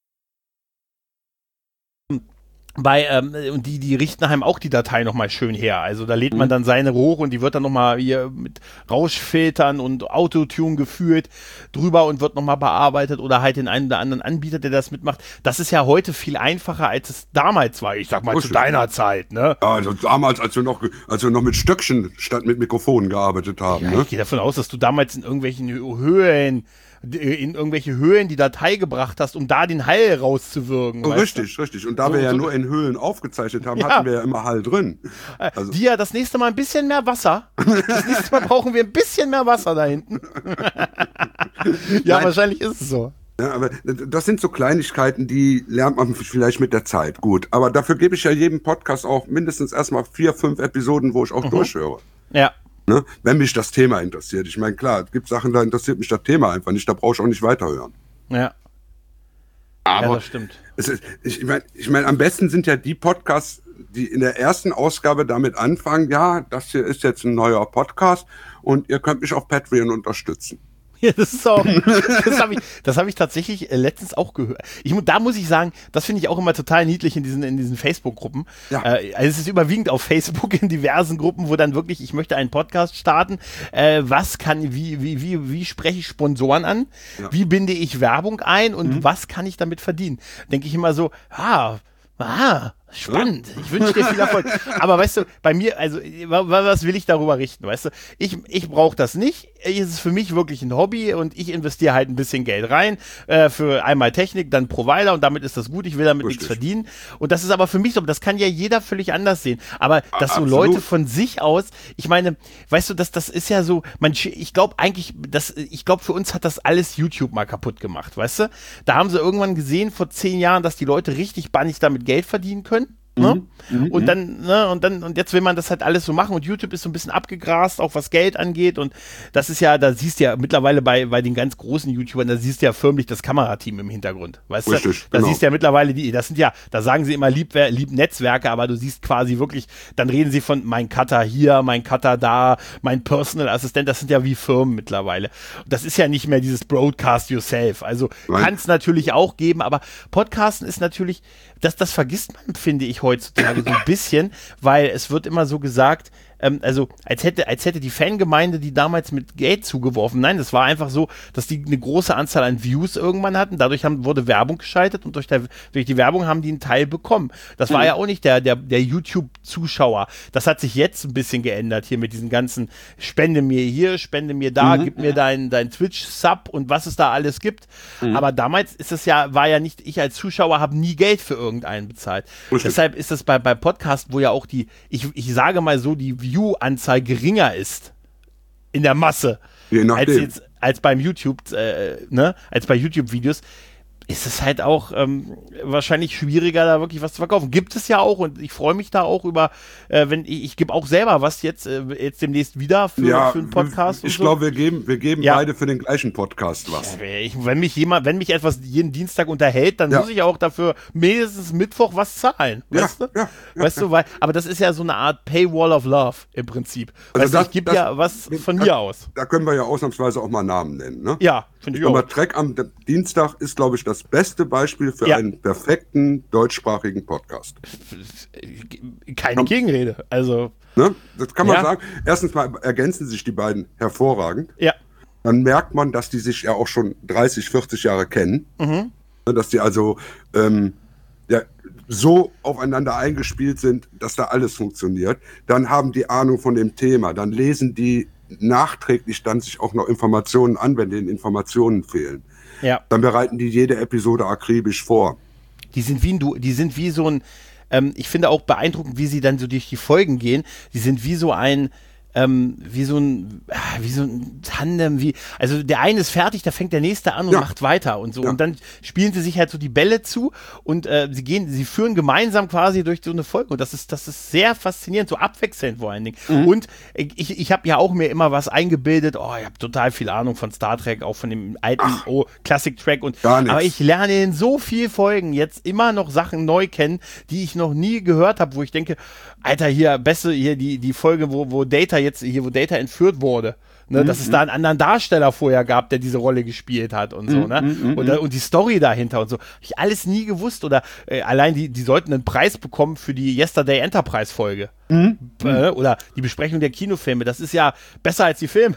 Und die richten einem auch die Datei nochmal schön her. Also da lädt man dann seine hoch und die wird dann nochmal hier mit Rauschfiltern und Autotune geführt drüber und wird nochmal bearbeitet oder halt den einen oder anderen Anbieter, der das mitmacht. Das ist ja heute viel einfacher, als es damals war. Ich sag mal, zu deiner Zeit, ne? Ja, also damals, als wir noch mit Stöckchen statt mit Mikrofonen gearbeitet haben. Ja, ne? Ich gehe davon aus, dass du damals in irgendwelche Höhen die Datei gebracht hast, um da den Hall rauszuwirken. Richtig. Und da wir ja nur in Höhlen aufgezeichnet haben, hatten wir ja immer Hall drin. Also. Das nächste Mal ein bisschen mehr Wasser. Das nächste Mal brauchen wir ein bisschen mehr Wasser da hinten. Ja, nein. Wahrscheinlich ist es so. Ja, aber das sind so Kleinigkeiten, die lernt man vielleicht mit der Zeit. Gut, aber dafür gebe ich ja jedem Podcast auch mindestens erstmal 4, 5 Episoden, wo ich auch durchhöre. Ja. Ne? Wenn mich das Thema interessiert. Ich meine, klar, es gibt Sachen, da interessiert mich das Thema einfach nicht, da brauche ich auch nicht weiterhören. Ja. Aber ja, das stimmt. Ich meine, am besten sind ja die Podcasts, die in der ersten Ausgabe damit anfangen, ja, das hier ist jetzt ein neuer Podcast und ihr könnt mich auf Patreon unterstützen. Ja, das habe ich tatsächlich letztens auch gehört. Da muss ich sagen, das finde ich auch immer total niedlich in diesen Facebook-Gruppen. Ja. Also es ist überwiegend auf Facebook in diversen Gruppen, wo dann wirklich, ich möchte einen Podcast starten. Wie spreche ich Sponsoren an? Ja. Wie binde ich Werbung ein? Und was kann ich damit verdienen? Denke ich immer so, spannend. Ich wünsche dir viel Erfolg. Aber weißt du, bei mir, also, was will ich darüber richten, weißt du? Ich brauche das nicht. Es ist für mich wirklich ein Hobby und ich investiere halt ein bisschen Geld rein für einmal Technik, dann Provider und damit ist das gut. Ich will damit nichts verdienen. Und das ist aber für mich so, das kann ja jeder völlig anders sehen. Aber dass so Leute von sich aus, ich meine, weißt du, das ist ja so, ich glaube für uns hat das alles YouTube mal kaputt gemacht, weißt du? Da haben sie irgendwann gesehen vor 10 Jahren, dass die Leute richtig bannig damit Geld verdienen können. Ne? Und jetzt will man das halt alles so machen und YouTube ist so ein bisschen abgegrast, auch was Geld angeht und das ist ja, da siehst du ja mittlerweile bei den ganz großen YouTubern, da siehst du ja förmlich das Kamerateam im Hintergrund, weißt Richtig, du? Da siehst du ja mittlerweile da sagen sie immer lieb Netzwerke, aber du siehst quasi wirklich, dann reden sie von mein Cutter hier, mein Cutter da, mein Personal Assistent, das sind ja wie Firmen mittlerweile. Und das ist ja nicht mehr dieses Broadcast yourself, also kann es natürlich auch geben, aber Podcasten ist natürlich, das vergisst man, finde ich, heutzutage so ein bisschen, weil es wird immer so gesagt, also als hätte die Fangemeinde die damals mit Geld zugeworfen. Nein, das war einfach so, dass die eine große Anzahl an Views irgendwann hatten. Dadurch wurde Werbung geschaltet und durch die Werbung haben die einen Teil bekommen. Das war ja auch nicht der YouTube-Zuschauer. Das hat sich jetzt ein bisschen geändert hier mit diesen ganzen Spende mir hier, spende mir da, gib mir dein Twitch-Sub und was es da alles gibt. Aber damals war ja nicht, ich als Zuschauer habe nie Geld für irgendeinen bezahlt. Deshalb ist das bei Podcast, wo ja auch ich sage mal so, die View-Anzahl geringer ist in der Masse als beim YouTube, als bei YouTube-Videos, ist es halt auch wahrscheinlich schwieriger, da wirklich was zu verkaufen. Gibt es ja auch und ich freue mich da auch über, wenn ich gebe auch selber was jetzt demnächst wieder für einen Podcast. Ich glaube, wir geben beide für den gleichen Podcast was. Wenn mich etwas jeden Dienstag unterhält, dann muss ich auch dafür mindestens Mittwoch was zahlen. Weißt du? Aber das ist ja so eine Art Paywall of Love im Prinzip. Also ich gebe ja was von mir aus. Da können wir ja ausnahmsweise auch mal Namen nennen, ne? Ja, finde ich auch. Aber Trek am Dienstag ist, glaube ich, das beste Beispiel für einen perfekten deutschsprachigen Podcast. Keine Gegenrede. Also. Ne? Das kann man sagen. Erstens mal ergänzen sich die beiden hervorragend. Ja. Dann merkt man, dass die sich ja auch schon 30, 40 Jahre kennen. Dass die also so aufeinander eingespielt sind, dass da alles funktioniert. Dann haben die Ahnung von dem Thema. Dann lesen die nachträglich dann sich auch noch Informationen an, wenn denen Informationen fehlen. Ja. Dann bereiten die jede Episode akribisch vor. Die sind wie so ein, ich finde auch beeindruckend, wie sie dann so durch die Folgen gehen. Die sind wie so ein wie so ein Tandem, also der eine ist fertig, da fängt der nächste an und macht weiter und so. Und dann spielen sie sich halt so die Bälle zu und sie führen gemeinsam quasi durch so eine Folge. Und das ist sehr faszinierend, so abwechselnd vor allen Dingen. Und ich habe ja auch mir immer was eingebildet, ich habe total viel Ahnung von Star Trek, auch von dem alten Classic-Track. Aber ich lerne in so vielen Folgen jetzt immer noch Sachen neu kennen, die ich noch nie gehört habe, wo ich denke, Alter, hier die Folge, wo Data entführt wurde. Ne, dass es da einen anderen Darsteller vorher gab, der diese Rolle gespielt hat und so, ne? Und die Story dahinter und so. Hab ich alles nie gewusst oder allein die sollten einen Preis bekommen für die Yesterday Enterprise Folge. Oder die Besprechung der Kinofilme. Das ist ja besser als die Filme.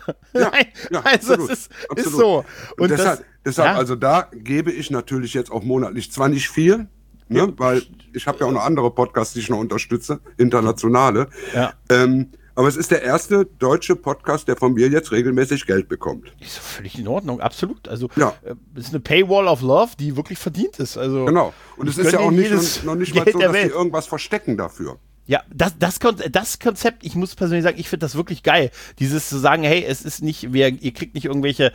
Also absolut, es ist so. Und deshalb, also da gebe ich natürlich jetzt auch monatlich zwar nicht viel, ne, weil ich habe ja auch noch andere Podcasts, die ich noch unterstütze, internationale. Ja. Aber es ist der erste deutsche Podcast, der von mir jetzt regelmäßig Geld bekommt. Ist völlig in Ordnung, absolut. Also es ist eine Paywall of Love, die wirklich verdient ist. Also, genau. Und es ist ja auch noch nicht mal so, dass sie irgendwas verstecken dafür. Ja, das Konzept, ich muss persönlich sagen, ich finde das wirklich geil. Dieses zu sagen, hey, es ist nicht, ihr kriegt nicht irgendwelche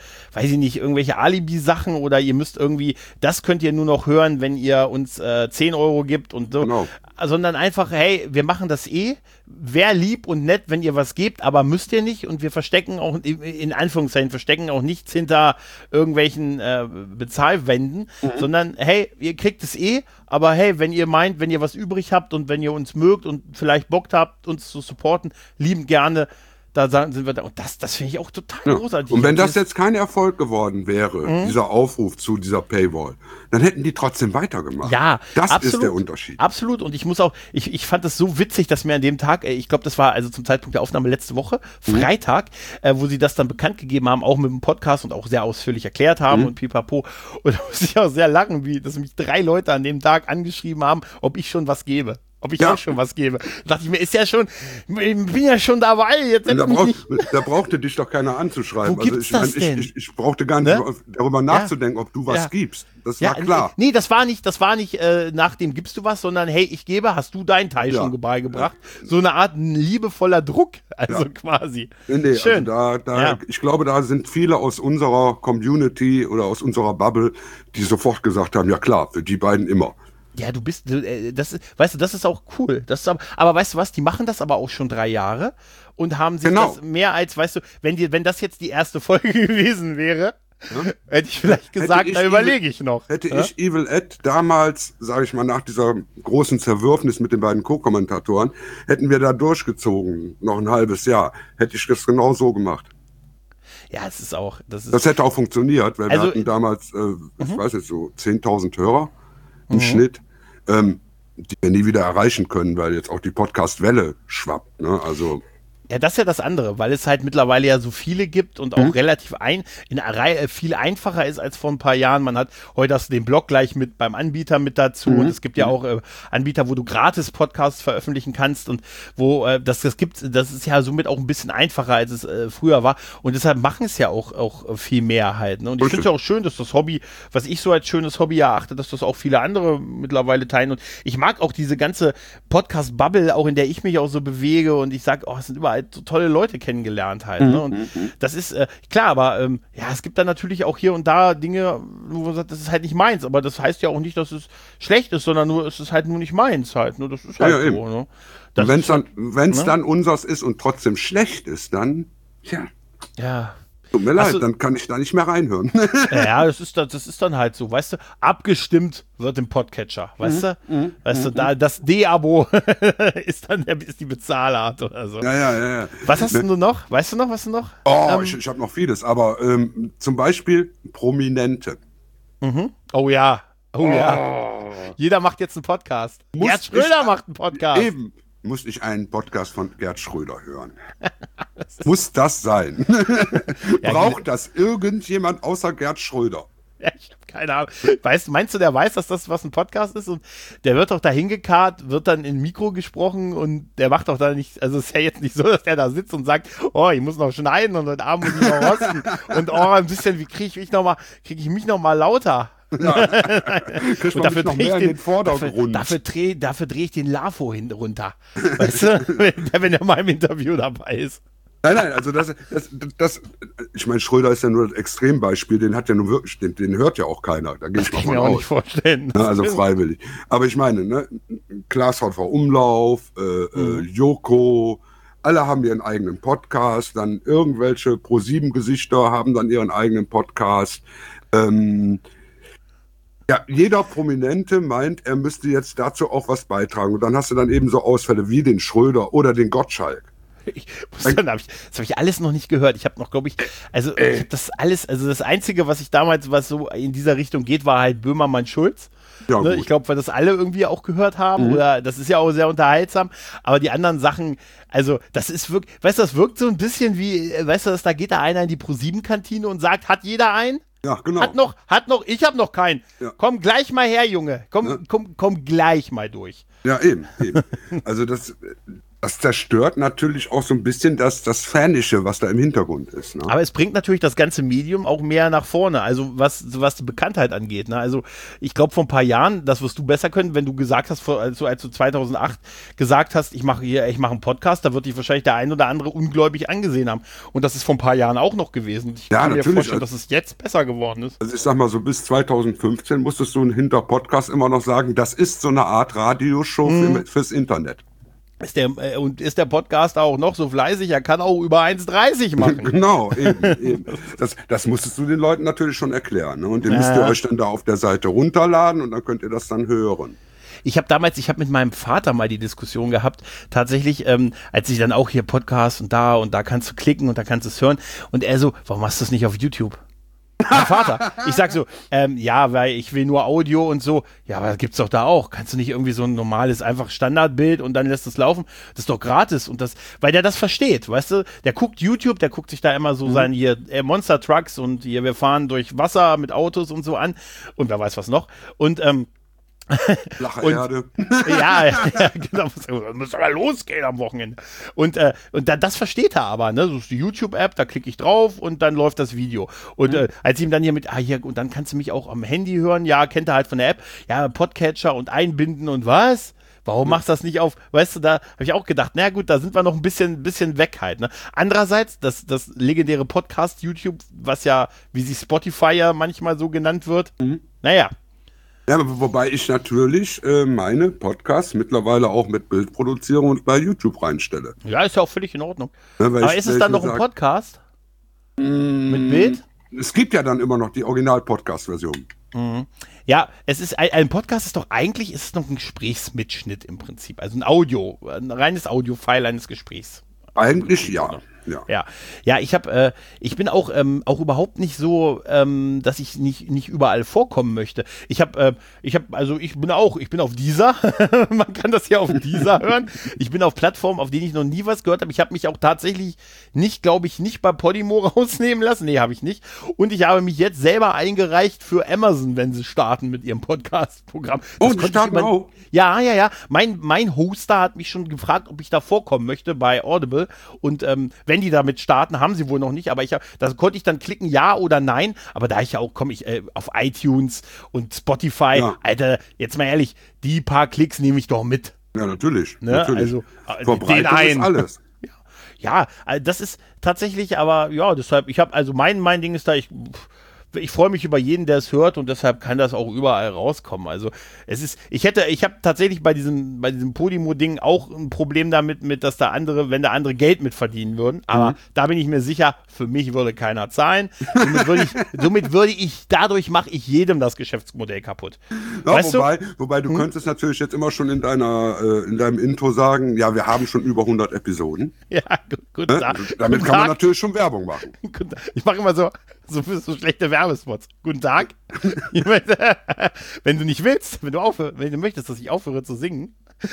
Alibi-Sachen oder ihr müsst irgendwie, das könnt ihr nur noch hören, wenn ihr uns 10 Euro gibt und so. Genau. Sondern einfach, hey, wir machen das wäre lieb und nett, wenn ihr was gebt, aber müsst ihr nicht und wir verstecken auch, in Anführungszeichen, auch nichts hinter irgendwelchen Bezahlwänden, sondern, hey, ihr kriegt es aber hey, wenn ihr meint, wenn ihr was übrig habt und wenn ihr uns mögt und vielleicht Bock habt, uns zu supporten, liebend gerne, da sind wir da. Und das finde ich auch total großartig. Und wenn das jetzt kein Erfolg geworden wäre, dieser Aufruf zu dieser Paywall, dann hätten die trotzdem weitergemacht. Ja, das absolut, ist der Unterschied. Absolut. Und ich muss auch, ich fand das so witzig, dass mir an dem Tag, ich glaube, das war also zum Zeitpunkt der Aufnahme letzte Woche, Freitag, wo sie das dann bekannt gegeben haben, auch mit dem Podcast und auch sehr ausführlich erklärt haben und pipapo. Und da muss ich auch sehr lachen, dass mich 3 Leute an dem Tag angeschrieben haben, ob ich schon was gebe. Ob ich auch schon was gebe. Da dachte ich mir, ich bin ja schon dabei. Jetzt da brauchte dich doch keiner anzuschreiben. Wo gibt's das denn? Ich brauchte gar nicht darüber nachzudenken, ob du was gibst. Das war klar. Nee, das war nicht nach dem gibst du was, sondern hey, ich gebe, hast du deinen Teil schon beigebracht. Ja. So eine Art liebevoller Druck, quasi. Nee, schön. Also ich glaube, da sind viele aus unserer Community oder aus unserer Bubble, die sofort gesagt haben, ja klar, für die beiden immer. Ja, das ist auch cool. Aber weißt du was, die machen das aber auch schon 3 Jahre und haben sich das mehr als, weißt du, wenn das jetzt die erste Folge gewesen wäre, hätte ich vielleicht gesagt, da überlege ich noch. Hätte ich Evil Ed damals, sage ich mal, nach dieser großen Zerwürfnis mit den beiden Co-Kommentatoren, hätten wir da durchgezogen, noch ein halbes Jahr, hätte ich das genau so gemacht. Ja, das hätte auch funktioniert, weil wir hatten damals, ich weiß jetzt so, 10.000 Hörer im Schnitt, die wir nie wieder erreichen können, weil jetzt auch die Podcast-Welle schwappt, ne? Also ja, das ist ja das andere, weil es halt mittlerweile ja so viele gibt und auch relativ viel einfacher ist als vor ein paar Jahren. Man hat heute den Blog gleich beim Anbieter mit dazu und es gibt ja auch Anbieter, wo du gratis Podcasts veröffentlichen kannst und wo das ist ja somit auch ein bisschen einfacher, als es früher war und deshalb machen es ja auch viel mehr halt. Ne? Und ich finde es ja auch schön, dass das Hobby, was ich so als schönes Hobby erachte, dass das auch viele andere mittlerweile teilen und ich mag auch diese ganze Podcast-Bubble, auch in der ich mich auch so bewege und ich sage, es sind überall so tolle Leute kennengelernt halt. Ne? Und das ist klar, aber es gibt dann natürlich auch hier und da Dinge, wo man sagt, das ist halt nicht meins, aber das heißt ja auch nicht, dass es schlecht ist, sondern es ist halt nur nicht meins halt. Ne? Das ist halt so. Ne? Wenn es dann unseres ist und trotzdem schlecht ist, dann ja. Tut mir leid, dann kann ich da nicht mehr reinhören. Ja, das ist dann halt so, weißt du, abgestimmt wird im Podcatcher, weißt du? Da das D-Abo ist die Bezahlart oder so. Ja. Was hast du noch? Weißt du noch, was du noch? Ich habe noch vieles, aber zum Beispiel Prominente. Oh ja. Jeder macht jetzt einen Podcast. Gerd Schröder macht einen Podcast. Eben. Muss ich einen Podcast von Gerd Schröder hören? Muss das sein? Braucht das irgendjemand außer Gerd Schröder? Ja, ich habe keine Ahnung. Meinst du, der weiß, dass das was ein Podcast ist? Und der wird doch da hingekarrt, wird dann in Mikro gesprochen und der macht doch da nicht, also es ist ja jetzt nicht so, dass der da sitzt und sagt, ich muss noch schneiden und heute Abend muss ich noch rosten und ein bisschen, wie kriege ich mich noch mal lauter? Ja. Und dafür noch mehr in den Vordergrund. Dafür drehe ich den LAFO runter. Weißt du? Wenn er mal im Interview dabei ist. Nein, also ich meine, Schröder ist ja nur das Extrembeispiel, den hat ja nur wirklich, den hört ja auch keiner, da gehe ich mal von aus. Kann ich mir auch nicht vorstellen. Ne, also freiwillig. Aber ich meine, ne, Klaas Häufer Umlauf, Joko, alle haben ihren eigenen Podcast, dann irgendwelche Pro7-Gesichter haben dann ihren eigenen Podcast. Ja, jeder Prominente meint, er müsste jetzt dazu auch was beitragen. Und dann hast du dann eben so Ausfälle wie den Schröder oder den Gottschalk. Das habe ich alles noch nicht gehört. Ich habe noch, glaube ich, ich habe das alles, also das Einzige, was ich damals, was so in dieser Richtung geht, war halt Böhmermann-Schulz. Ja, ne? Ich glaube, weil das alle irgendwie auch gehört haben, oder das ist ja auch sehr unterhaltsam, aber die anderen Sachen, also das ist wirklich, weißt du, das wirkt so ein bisschen wie, weißt du, da geht da einer in die Pro7-Kantine und sagt, hat jeder einen? Ja, genau. Hat noch, ich habe noch keinen. Ja. Komm gleich mal her, Junge. Komm gleich mal durch. Ja, eben. Also das zerstört natürlich auch so ein bisschen das Fanische, was da im Hintergrund ist. Ne? Aber es bringt natürlich das ganze Medium auch mehr nach vorne, also was die Bekanntheit angeht. Ne? Also ich glaube, vor ein paar Jahren, das wirst du besser können, wenn du gesagt hast, als du 2008 gesagt hast, ich mache einen Podcast, da wird dich wahrscheinlich der ein oder andere ungläubig angesehen haben. Und das ist vor ein paar Jahren auch noch gewesen. Ich kann mir vorstellen, dass es jetzt besser geworden ist. Also ich sag mal so, bis 2015 musstest du hinter Podcast immer noch sagen, das ist so eine Art Radioshow fürs Internet. Ist der Podcaster auch noch so fleißig? Er kann auch über 1,30 machen. Genau, eben. Das musstest du den Leuten natürlich schon erklären. Ne? Und den müsst ihr euch dann da auf der Seite runterladen und dann könnt ihr das dann hören. Ich habe mit meinem Vater mal die Diskussion gehabt, tatsächlich, als ich dann auch hier Podcast und da kannst du klicken und da kannst du es hören. Und er so, warum machst du das nicht auf YouTube? Mein Vater. Ich sag so, ja, weil ich will nur Audio und so. Ja, aber das gibt's doch da auch. Kannst du nicht irgendwie so ein normales, einfach Standardbild und dann lässt es laufen? Das ist doch gratis. Und weil der das versteht, weißt du? Der guckt YouTube, der guckt sich da immer so seine hier Monster Trucks und hier, wir fahren durch Wasser mit Autos und so an. Und wer weiß was noch. Und, Flache Erde. Ja, genau. Muss aber losgehen am Wochenende. Und das versteht er aber, ne? Das ist die YouTube-App, da klicke ich drauf und dann läuft das Video. Und als ihm dann hier und dann kannst du mich auch am Handy hören, ja, kennt er halt von der App, ja, Podcatcher und einbinden und was? Warum machst du das nicht auf? Weißt du, da habe ich auch gedacht, na gut, da sind wir noch ein bisschen weg halt. Ne? Andererseits, das legendäre Podcast YouTube, was ja, wie sich Spotify ja manchmal so genannt wird, naja. Ja, wobei ich natürlich meine Podcasts mittlerweile auch mit Bild produziere und bei YouTube reinstelle. Ja, ist ja auch völlig in Ordnung. Ja, aber ist es dann noch ein Podcast? Mit Bild? Es gibt ja dann immer noch die Original-Podcast-Version. Ja, es ist ein Podcast ist doch eigentlich noch ein Gesprächsmitschnitt im Prinzip. Also ein reines Audio-File eines Gesprächs. Eigentlich ja. Ja, ich bin auch überhaupt nicht so, dass ich nicht überall vorkommen möchte. Ich bin auf Deezer. Man kann das ja auf Deezer hören. Ich bin auf Plattformen, auf denen ich noch nie was gehört habe. Ich habe mich auch tatsächlich nicht bei Podimo rausnehmen lassen. Nee, habe ich nicht. Und ich habe mich jetzt selber eingereicht für Amazon, wenn sie starten mit ihrem Podcast-Programm. Oh, die starten auch? Ja. Mein Hoster hat mich schon gefragt, ob ich da vorkommen möchte bei Audible. Und wenn die damit starten, haben sie wohl noch nicht, aber da konnte ich dann klicken, ja oder nein, aber da ich ja auch auf iTunes und Spotify, ja. Alter, jetzt mal ehrlich, die paar Klicks nehme ich doch mit. Ja, natürlich. Ne? Natürlich. Also, verbreitet ist alles. Ja, das ist tatsächlich, aber ja, deshalb, mein Ding ist da, ich freue mich über jeden, der es hört und deshalb kann das auch überall rauskommen. Also ich habe tatsächlich bei diesem Podimo-Ding auch ein Problem damit, dass wenn da andere Geld mit verdienen würden. Aber da bin ich mir sicher, für mich würde keiner zahlen. Dadurch mache ich jedem das Geschäftsmodell kaputt. Ja, wobei du könntest natürlich jetzt immer schon in deinem Intro sagen, ja, wir haben schon über 100 Episoden. Ja, gut. Ne? Damit kann man natürlich schon Werbung machen. Ich mache immer so schlechte Werbespots. Guten Tag. Wenn du nicht willst, wenn du möchtest, dass ich aufhöre zu singen,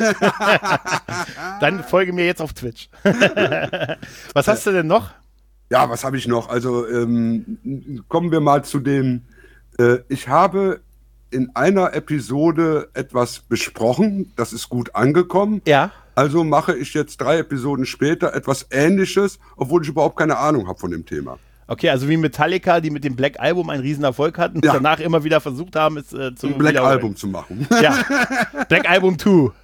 dann folge mir jetzt auf Twitch. Was hast du denn noch? Ja, was habe ich noch? Also kommen wir mal zu dem, ich habe in einer Episode etwas besprochen, das ist gut angekommen. Ja. Also mache ich jetzt 3 Episoden später etwas Ähnliches, obwohl ich überhaupt keine Ahnung habe von dem Thema. Okay, also wie Metallica, die mit dem Black Album einen riesen Erfolg hatten und danach immer wieder versucht haben, es ein Black Album zu machen. Ja, Black Album 2.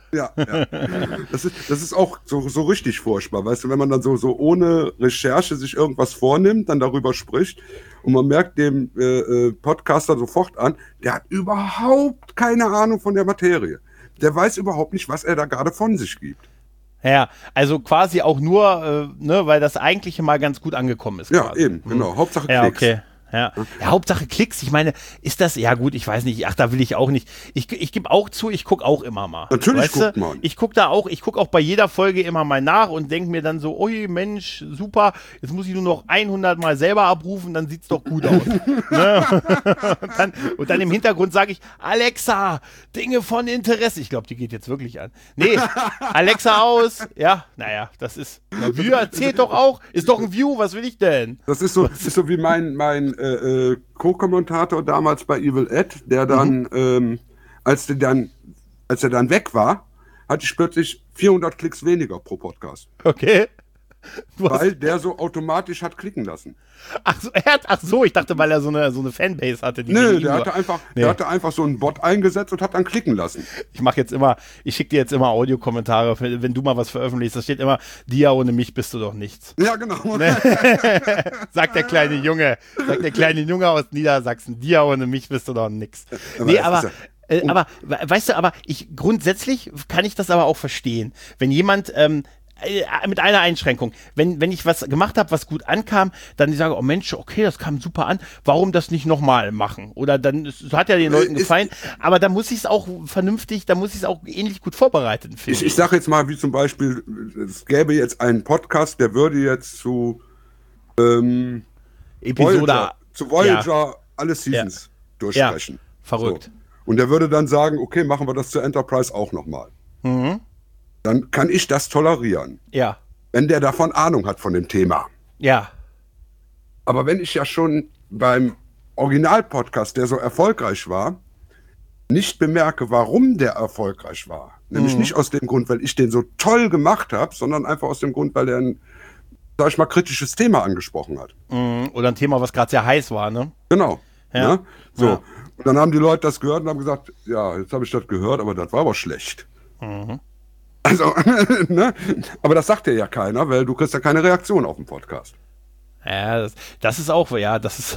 Ja. Das ist auch so richtig furchtbar, weißt du, wenn man dann so ohne Recherche sich irgendwas vornimmt, dann darüber spricht und man merkt dem Podcaster sofort an, der hat überhaupt keine Ahnung von der Materie. Der weiß überhaupt nicht, was er da gerade von sich gibt. Ja, also quasi auch nur, weil das Eigentliche mal ganz gut angekommen ist. Ja, quasi. eben, genau. Hauptsache Klicks. Ja, okay. Ja, Hauptsache Klicks. Ich meine, ist das, ja gut, ich weiß nicht, da will ich auch nicht. Ich gebe auch zu, ich gucke auch immer mal. Natürlich guckt man. Ich gucke auch bei jeder Folge immer mal nach und denke mir dann so, ui Mensch, super, jetzt muss ich nur noch 100 Mal selber abrufen, dann sieht's doch gut aus. Ne? und dann im Hintergrund sage ich, Alexa, Dinge von Interesse. Ich glaube, die geht jetzt wirklich an. Nee, Alexa aus. Ja, naja, das ist, View erzählt doch auch, ist doch ein View, was will ich denn? Das ist so wie mein Co-Kommentator damals bei Evil Ed, der dann, als er dann weg war, hatte ich plötzlich 400 Klicks weniger pro Podcast. Okay. Weil der so automatisch hat klicken lassen. Ach so, ich dachte, weil er so eine Fanbase hatte. Nö, der hatte einfach so einen Bot eingesetzt und hat dann klicken lassen. Ich schicke dir jetzt immer Audiokommentare, wenn du mal was veröffentlichst, da steht immer, Dia, ohne mich bist du doch nichts. Ja, genau. Ne? Sagt der kleine Junge aus Niedersachsen, Dia, ohne mich bist du doch nix. Aber weißt du, grundsätzlich kann ich das aber auch verstehen. Wenn jemand, mit einer Einschränkung. Wenn ich was gemacht habe, was gut ankam, dann ich sage, oh Mensch, okay, das kam super an, warum das nicht nochmal machen? Oder dann, es hat ja den Leuten gefallen, aber da muss ich es auch vernünftig, da muss ich es auch ähnlich gut vorbereiten. Ich sage jetzt mal, wie zum Beispiel, es gäbe jetzt einen Podcast, der würde jetzt zu Voyager alle Seasons durchsprechen. Ja, verrückt. So. Und der würde dann sagen, okay, machen wir das zur Enterprise auch nochmal. Dann kann ich das tolerieren. Ja. Wenn der davon Ahnung hat von dem Thema. Ja. Aber wenn ich ja schon beim Original-Podcast, der so erfolgreich war, nicht bemerke, warum der erfolgreich war. Nämlich nicht aus dem Grund, weil ich den so toll gemacht habe, sondern einfach aus dem Grund, weil er ein, sag ich mal, kritisches Thema angesprochen hat. Oder ein Thema, was gerade sehr heiß war, ne? Genau. Ja. Ne? So. Ja. Und dann haben die Leute das gehört und haben gesagt, ja, jetzt habe ich das gehört, aber das war aber schlecht. Also, ne? Aber das sagt dir ja keiner, weil du kriegst ja keine Reaktion auf den Podcast. Ja, das ist auch, ja, das ist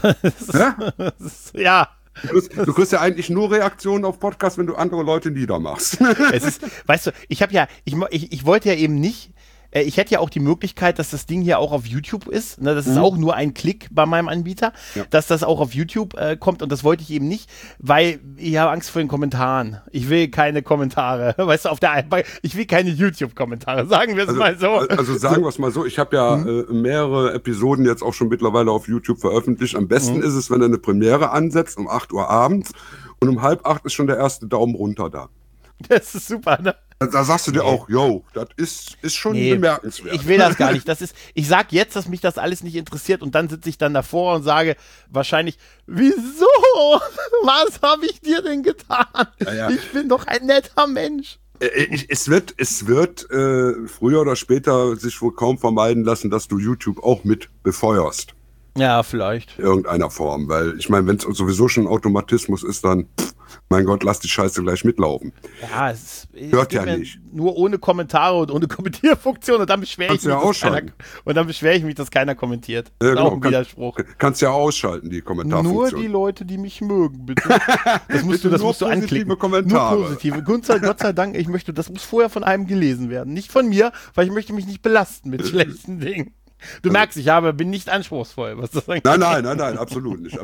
ja. Du kriegst ja eigentlich nur Reaktionen auf Podcasts, wenn du andere Leute niedermachst. Weißt du, ich wollte ja eben nicht, ich hätte ja auch die Möglichkeit, dass das Ding hier auch auf YouTube ist. Ne? Das ist auch nur ein Klick bei meinem Anbieter, dass das auch auf YouTube kommt. Und das wollte ich eben nicht, weil ich habe Angst vor den Kommentaren. Ich will keine Kommentare. Weißt du, ich will keine YouTube-Kommentare. Sagen wir es mal so. Also sagen wir es mal so. Ich habe ja mehrere Episoden jetzt auch schon mittlerweile auf YouTube veröffentlicht. Am besten ist es, wenn du eine Premiere ansetzt um 8 Uhr abends und um 7:30 ist schon der erste Daumen runter da. Das ist super, ne? Da sagst du dir auch, yo, das ist schon bemerkenswert. Ich will das gar nicht. Ich sag jetzt, dass mich das alles nicht interessiert und dann sitze ich dann davor und sage wahrscheinlich, wieso? Was habe ich dir denn getan? Ja. Ich bin doch ein netter Mensch. Es wird früher oder später sich wohl kaum vermeiden lassen, dass du YouTube auch mit befeuerst. Ja, vielleicht. In irgendeiner Form, weil ich meine, wenn es sowieso schon ein Automatismus ist, dann, mein Gott, lass die Scheiße gleich mitlaufen. Ja, es hört ja nicht. Nur ohne Kommentare und ohne Kommentierfunktion und dann beschwere ich mich, dass keiner kommentiert. Ja, genau. Auch ein Widerspruch. Kannst ja ausschalten, die Kommentarfunktion. Nur die Leute, die mich mögen, bitte. Das musst du anklicken. Kommentare. Nur positive. Gott sei Dank, das muss vorher von einem gelesen werden. Nicht von mir, weil ich möchte mich nicht belasten mit schlechten Dingen. Du merkst, bin nicht anspruchsvoll, was das angeht. Nein, absolut nicht.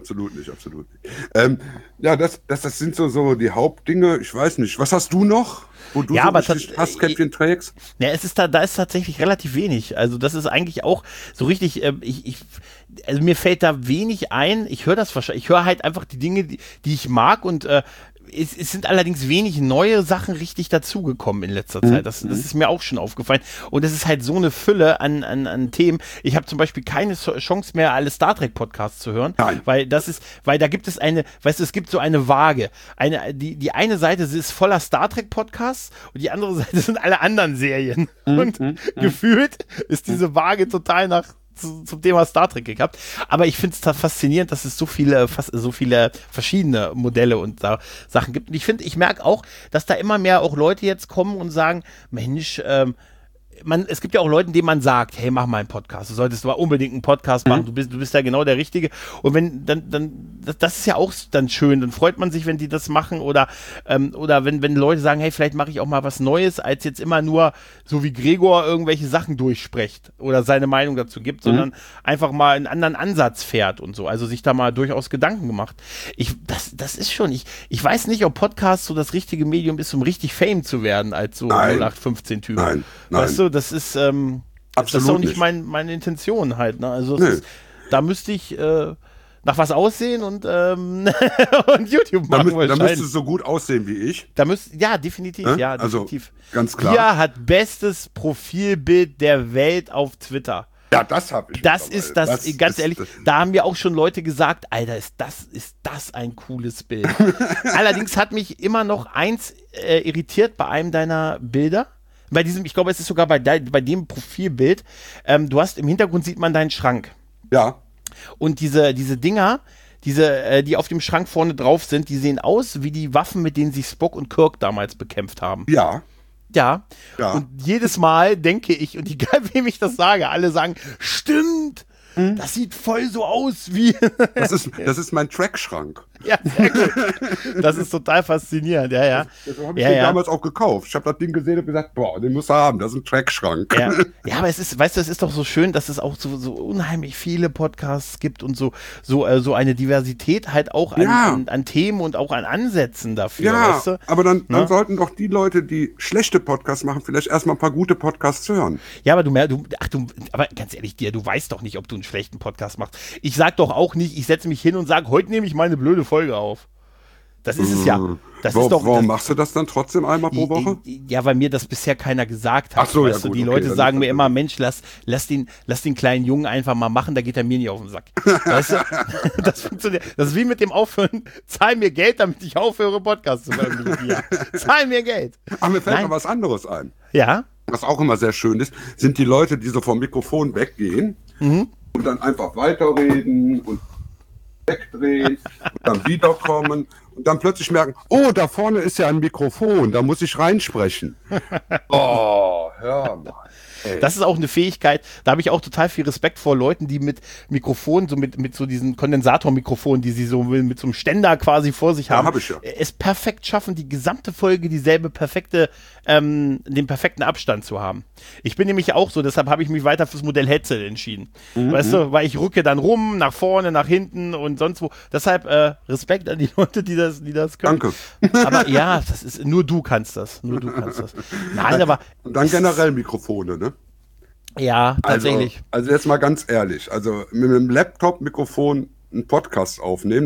Ja, das sind so die Hauptdinge. Ich weiß nicht. Was hast du noch, wo du Hasskäppchen trägst? Ja, da ist tatsächlich relativ wenig. Also das ist eigentlich auch so richtig, also mir fällt da wenig ein. Ich höre halt einfach die Dinge, die ich mag und es sind allerdings wenig neue Sachen richtig dazugekommen in letzter Zeit. Das ist mir auch schon aufgefallen. Und es ist halt so eine Fülle an Themen. Ich habe zum Beispiel keine Chance mehr, alle Star Trek Podcasts zu hören. Nein. Weil da gibt es es gibt so eine Waage. Die eine Seite ist voller Star Trek Podcasts und die andere Seite sind alle anderen Serien. Und gefühlt ist diese Waage total nach zum Thema Star Trek gehabt. Aber ich finde es faszinierend, dass es so viele verschiedene Modelle und Sachen gibt. Und ich merke auch, dass da immer mehr auch Leute jetzt kommen und sagen, Mensch, es gibt ja auch Leute, denen man sagt, hey, mach mal einen Podcast, du solltest mal unbedingt einen Podcast machen, du bist ja genau der Richtige. Und wenn, das ist ja auch dann schön, dann freut man sich, wenn die das machen oder wenn Leute sagen, hey, vielleicht mache ich auch mal was Neues, als jetzt immer nur, so wie Gregor, irgendwelche Sachen durchspricht oder seine Meinung dazu gibt, sondern einfach mal einen anderen Ansatz fährt und so, also sich da mal durchaus Gedanken gemacht. Das ist schon, ich weiß nicht, ob Podcast so das richtige Medium ist, um richtig Fame zu werden, als so 0815 Typ. Nein. Weißt du, das ist auch nicht meine Intention halt. Ne? Also da müsste ich nach was aussehen und YouTube machen. Da müsste es so gut aussehen wie ich. Definitiv. Also, ganz klar. Pia hat bestes Profilbild der Welt auf Twitter. Ja, das habe ich. Ganz ehrlich, da haben mir auch schon Leute gesagt, Alter, ist das ein cooles Bild. Allerdings hat mich immer noch eins irritiert bei einem deiner Bilder. Bei diesem, ich glaube, es ist sogar bei dem Profilbild, du hast im Hintergrund sieht man deinen Schrank. Ja. Und diese Dinger, die auf dem Schrank vorne drauf sind, die sehen aus wie die Waffen, mit denen sich Spock und Kirk damals bekämpft haben. Ja. Ja. Und jedes Mal denke ich, und egal wem ich das sage, alle sagen, stimmt, das sieht voll so aus wie... Das ist mein Trackschrank. Ja, sehr gut. Das ist total faszinierend, ja. Das habe ich den damals auch gekauft. Ich habe das Ding gesehen und gesagt, boah, den musst du haben, das ist ein Trackschrank. Ja, aber es ist, weißt du, es ist doch so schön, dass es auch so unheimlich viele Podcasts gibt und so eine Diversität halt auch an Themen und auch an Ansätzen dafür. Ja, weißt du? Aber dann sollten doch die Leute, die schlechte Podcasts machen, vielleicht erstmal ein paar gute Podcasts hören. Ja, aber aber ganz ehrlich, du weißt doch nicht, ob du einen schlechten Podcast machst. Ich sag doch auch nicht, ich setze mich hin und sage, heute nehme ich meine blöde Folge auf. Das ist es ja. Warum machst du das dann trotzdem einmal pro Woche? Ja, weil mir das bisher keiner gesagt hat. Ach so, weißt du, die Leute sagen mir immer, Mensch, lass den kleinen Jungen einfach mal machen, da geht er mir nicht auf den Sack. Weißt du? Das funktioniert. Das ist wie mit dem Aufhören, zahl mir Geld, damit ich aufhöre, Podcast zu veröffentlichen. Ja. Zahl mir Geld. Aber mir fällt noch was anderes ein. Ja? Was auch immer sehr schön ist, sind die Leute, die so vom Mikrofon weggehen und dann einfach weiterreden und wegdrehen und dann wiederkommen und dann plötzlich merken, oh, da vorne ist ja ein Mikrofon, da muss ich reinsprechen. Oh, hör mal. Ey. Das ist auch eine Fähigkeit, da habe ich auch total viel Respekt vor Leuten, die mit Mikrofonen, so mit so diesen Kondensatormikrofonen, die sie so mit so einem Ständer quasi vor sich haben, es perfekt schaffen, die gesamte Folge den perfekten Abstand zu haben. Ich bin nämlich auch so, deshalb habe ich mich weiter fürs Modell Headset entschieden. Weißt du, weil ich rücke dann rum, nach vorne, nach hinten und sonst wo. Deshalb Respekt an die Leute, die das können. Danke. Aber ja, nur du kannst das. Nein, aber... Und dann generell Mikrofone, ne? Ja, tatsächlich. Also jetzt mal ganz ehrlich, also mit einem Laptop-Mikrofon einen Podcast aufnehmen,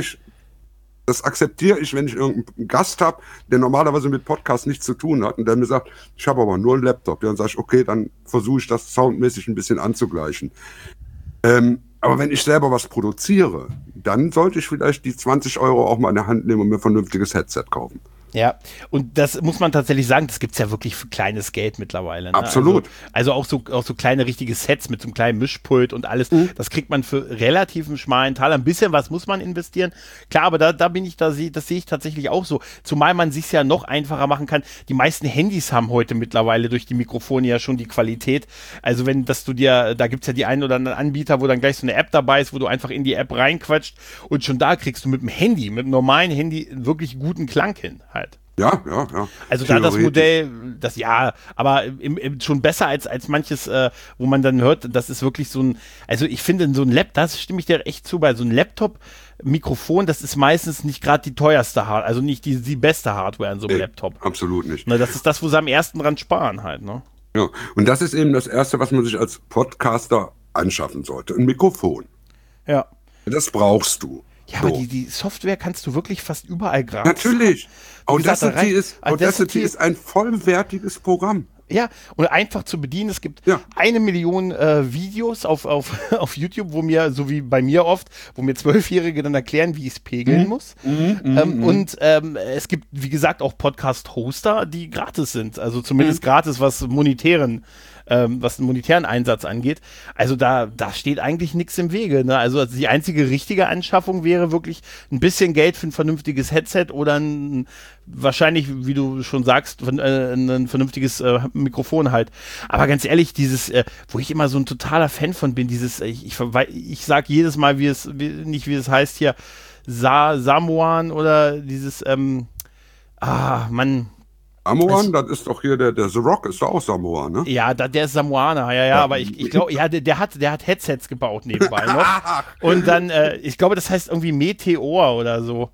das akzeptiere ich, wenn ich irgendeinen Gast habe, der normalerweise mit Podcast nichts zu tun hat und der mir sagt, ich habe aber nur einen Laptop. Ja, dann sage ich, okay, dann versuche ich das soundmäßig ein bisschen anzugleichen. Aber wenn ich selber was produziere, dann sollte ich vielleicht die 20 € auch mal in der Hand nehmen und mir ein vernünftiges Headset kaufen. Ja, und das muss man tatsächlich sagen, das gibt's ja wirklich für kleines Geld mittlerweile. Ne? Absolut. Also auch so kleine richtige Sets mit so einem kleinen Mischpult und alles, das kriegt man für relativ einen schmalen Taler. Ein bisschen was muss man investieren. Klar, aber das sehe ich tatsächlich auch so. Zumal man sich's ja noch einfacher machen kann. Die meisten Handys haben heute mittlerweile durch die Mikrofone ja schon die Qualität. Also da gibt's ja die einen oder anderen Anbieter, wo dann gleich so eine App dabei ist, wo du einfach in die App reinquatscht und schon da kriegst du mit dem normalen Handy wirklich guten Klang hin halt. Ja. Also da das Modell, aber schon besser als manches, wo man dann hört, das ist wirklich so also ich finde so ein Laptop, das stimme ich dir echt zu, bei so einem Laptop-Mikrofon, das ist meistens nicht gerade die teuerste Hardware, also nicht die beste Hardware in so einem Laptop. Absolut nicht. Na, das ist das, wo sie am ersten dran sparen halt, ne? Ja, und das ist eben das Erste, was man sich als Podcaster anschaffen sollte, ein Mikrofon. Ja. Das brauchst du. Ja, aber die Software kannst du wirklich fast überall gratis. Natürlich. Audacity Audacity ist ein vollwertiges Programm. Ja, und einfach zu bedienen. Es gibt 1 Million Videos auf YouTube, so wie bei mir oft, wo mir 12-Jährige dann erklären, wie ich es pegeln muss. Und es gibt, wie gesagt, auch Podcast-Hoster, die gratis sind. Also zumindest gratis, was monetären was den monetären Einsatz angeht. Also da steht eigentlich nichts im Wege. Ne? Also die einzige richtige Anschaffung wäre wirklich ein bisschen Geld für ein vernünftiges Headset oder wahrscheinlich, wie du schon sagst, ein vernünftiges Mikrofon halt. Aber ganz ehrlich, wo ich immer so ein totaler Fan von bin, ich sag jedes Mal, wie es heißt hier, Samoan oder dieses, Mann. Samoan, das ist doch hier der The Rock, ist doch auch Samoan, ne? Ja, der ist Samoaner, ja, aber ich glaube, ja, der hat Headsets gebaut nebenbei noch. Und dann, ich glaube, das heißt irgendwie Meteor oder so.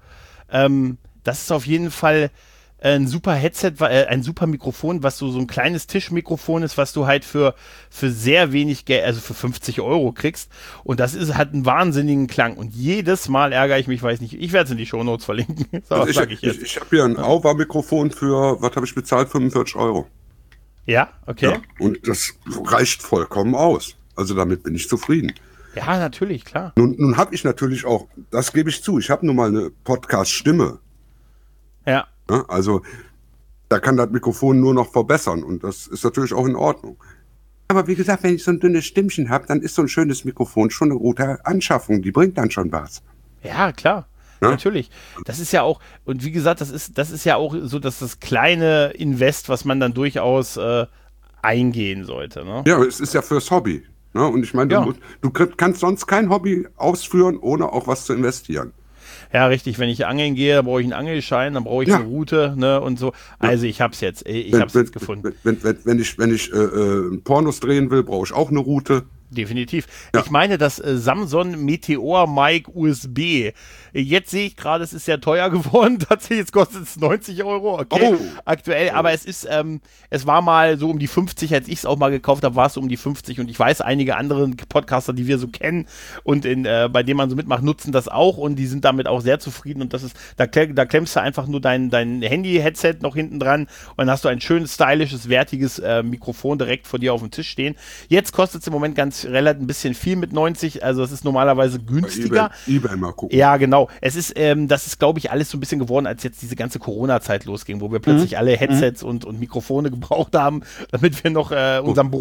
Das ist auf jeden Fall ein super Headset, ein super Mikrofon, was so ein kleines Tischmikrofon ist, was du halt für sehr wenig Geld, also für 50 € kriegst. Und das hat einen wahnsinnigen Klang. Und jedes Mal ärgere ich mich, weiß nicht, ich werde es in die Shownotes verlinken. So, also ich habe hier ein Auva-Mikrofon für, was habe ich bezahlt? 45 €. Ja, okay. Ja, und das reicht vollkommen aus. Also damit bin ich zufrieden. Ja, natürlich, klar. Nun habe ich natürlich auch, das gebe ich zu, ich habe nun mal eine Podcast-Stimme. Ja. Also da kann das Mikrofon nur noch verbessern und das ist natürlich auch in Ordnung. Aber wie gesagt, wenn ich so ein dünnes Stimmchen habe, dann ist so ein schönes Mikrofon schon eine gute Anschaffung. Die bringt dann schon was. Ja, klar. Ja? Natürlich. Das ist ja auch, und wie gesagt, das ist ja auch so, dass das kleine Invest, was man dann durchaus eingehen sollte. Ne? Ja, es ist ja fürs Hobby. Ne? Und ich meine, du kannst sonst kein Hobby ausführen, ohne auch was zu investieren. Ja, richtig. Wenn ich angeln gehe, dann brauche ich einen Angelschein, dann brauche ich eine Route, ne, und so. Also ich hab's jetzt. Ich hab's jetzt gefunden. Wenn ich Pornos drehen will, brauche ich auch eine Route. Definitiv. Ja. Ich meine, das Samsung Meteor Mic USB. Jetzt sehe ich gerade, es ist sehr teuer geworden. Tatsächlich, jetzt kostet es 90 €. Okay, aktuell. Aber es war mal so um die 50, als ich es auch mal gekauft habe, war es so um die 50. Und ich weiß, einige andere Podcaster, die wir so kennen und bei denen man so mitmacht, nutzen das auch und die sind damit auch sehr zufrieden. Und das ist, da klemmst du einfach nur dein Handy-Headset noch hinten dran und dann hast du ein schönes, stylisches, wertiges Mikrofon direkt vor dir auf dem Tisch stehen. Jetzt kostet es im Moment relativ ein bisschen viel mit 90, also es ist normalerweise günstiger. eBay mal gucken. Ja, genau. Das ist, glaube ich, alles so ein bisschen geworden, als jetzt diese ganze Corona-Zeit losging, wo wir plötzlich alle Headsets und Mikrofone gebraucht haben, damit wir noch unserem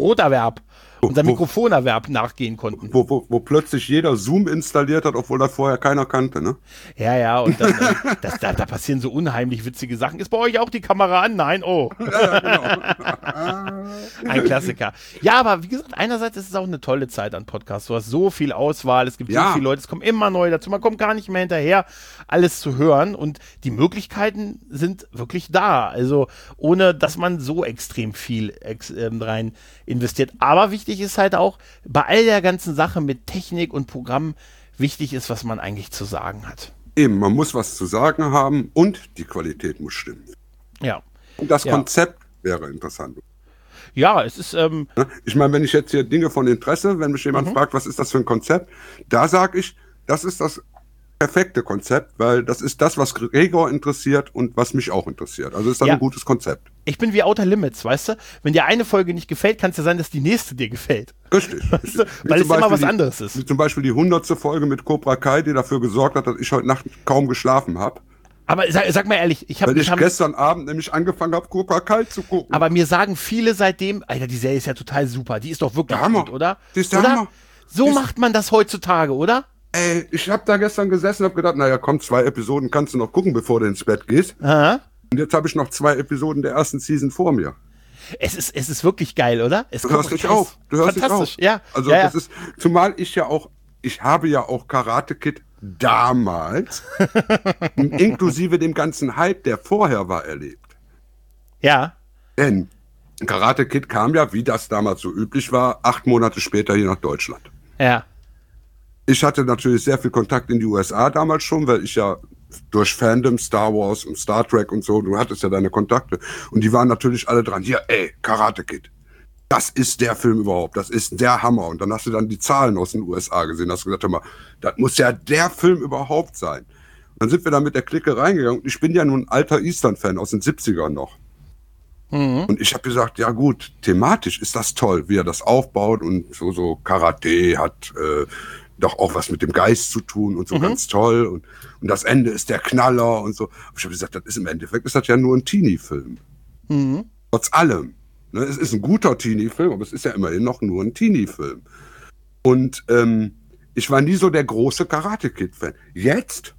Mikrofonerwerb nachgehen konnten. Wo plötzlich jeder Zoom installiert hat, obwohl das vorher keiner kannte, ne? Ja, und dann, da passieren so unheimlich witzige Sachen. Ist bei euch auch die Kamera an? Nein, oh. Ja, genau. Ein Klassiker. Ja, aber wie gesagt, einerseits ist es auch eine tolle Zeit an Podcasts. Du hast so viel Auswahl, es gibt so viele Leute, es kommen immer neue dazu, man kommt gar nicht mehr hinterher, alles zu hören und die Möglichkeiten sind wirklich da. Also ohne, dass man so extrem viel rein investiert. Aber wichtig ist halt auch, bei all der ganzen Sache mit Technik und Programm, wichtig ist, was man eigentlich zu sagen hat. Eben, man muss was zu sagen haben und die Qualität muss stimmen. Ja. Und das Konzept wäre interessant. Ja, es ist... ich meine, wenn ich jetzt hier Dinge von Interesse, wenn mich jemand fragt, was ist das für ein Konzept, da sage ich, das ist das perfekte Konzept, weil das ist das, was Gregor interessiert und was mich auch interessiert. Also ist das ein gutes Konzept. Ich bin wie Outer Limits, weißt du? Wenn dir eine Folge nicht gefällt, kann es ja sein, dass die nächste dir gefällt. Richtig. Weißt du? Weil es immer was anderes ist. Wie zum Beispiel die 100. Folge mit Cobra Kai, die dafür gesorgt hat, dass ich heute Nacht kaum geschlafen habe. Aber sag mal ehrlich, weil ich gestern Abend nämlich angefangen habe, Cobra Kai zu gucken. Aber mir sagen viele seitdem, Alter, die Serie ist ja total super. Die ist doch wirklich gut, oder? Die ist der Hammer. So macht man das heutzutage, oder? Ey, ich habe da gestern gesessen und habe gedacht, naja, komm, 2 Episoden kannst du noch gucken, bevor du ins Bett gehst. Aha. Und jetzt habe ich noch 2 Episoden der ersten Season vor mir. Es ist wirklich geil, oder? Du hörst dich auf. Fantastisch, ja. Also das ist, zumal ich habe ja auch Karate Kid damals, inklusive dem ganzen Hype, der vorher war, erlebt. Ja. Denn Karate Kid kam ja, wie das damals so üblich war, 8 Monate später hier nach Deutschland. Ja. Ich hatte natürlich sehr viel Kontakt in die USA damals schon, weil ich ja durch Fandom, Star Wars und Star Trek und so, du hattest ja deine Kontakte. Und die waren natürlich alle dran. Hier, Karate Kid. Das ist der Film überhaupt. Das ist der Hammer. Und dann hast du dann die Zahlen aus den USA gesehen. Hast du gesagt, hör mal, das muss ja der Film überhaupt sein. Und dann sind wir da mit der Clique reingegangen. Und ich bin ja nun ein alter Eastern-Fan aus den 70ern noch. Und ich habe gesagt, ja gut, thematisch ist das toll, wie er das aufbaut. Und so Karate hat doch auch was mit dem Geist zu tun und so ganz toll. Und das Ende ist der Knaller und so. Und ich habe gesagt, das ist im Endeffekt ist das ja nur ein Teenie-Film. Trotz allem. Ne? Es ist ein guter Teenie-Film, aber es ist ja immerhin noch nur ein Teenie-Film. Und ich war nie so der große Karate-Kid-Fan. Jetzt,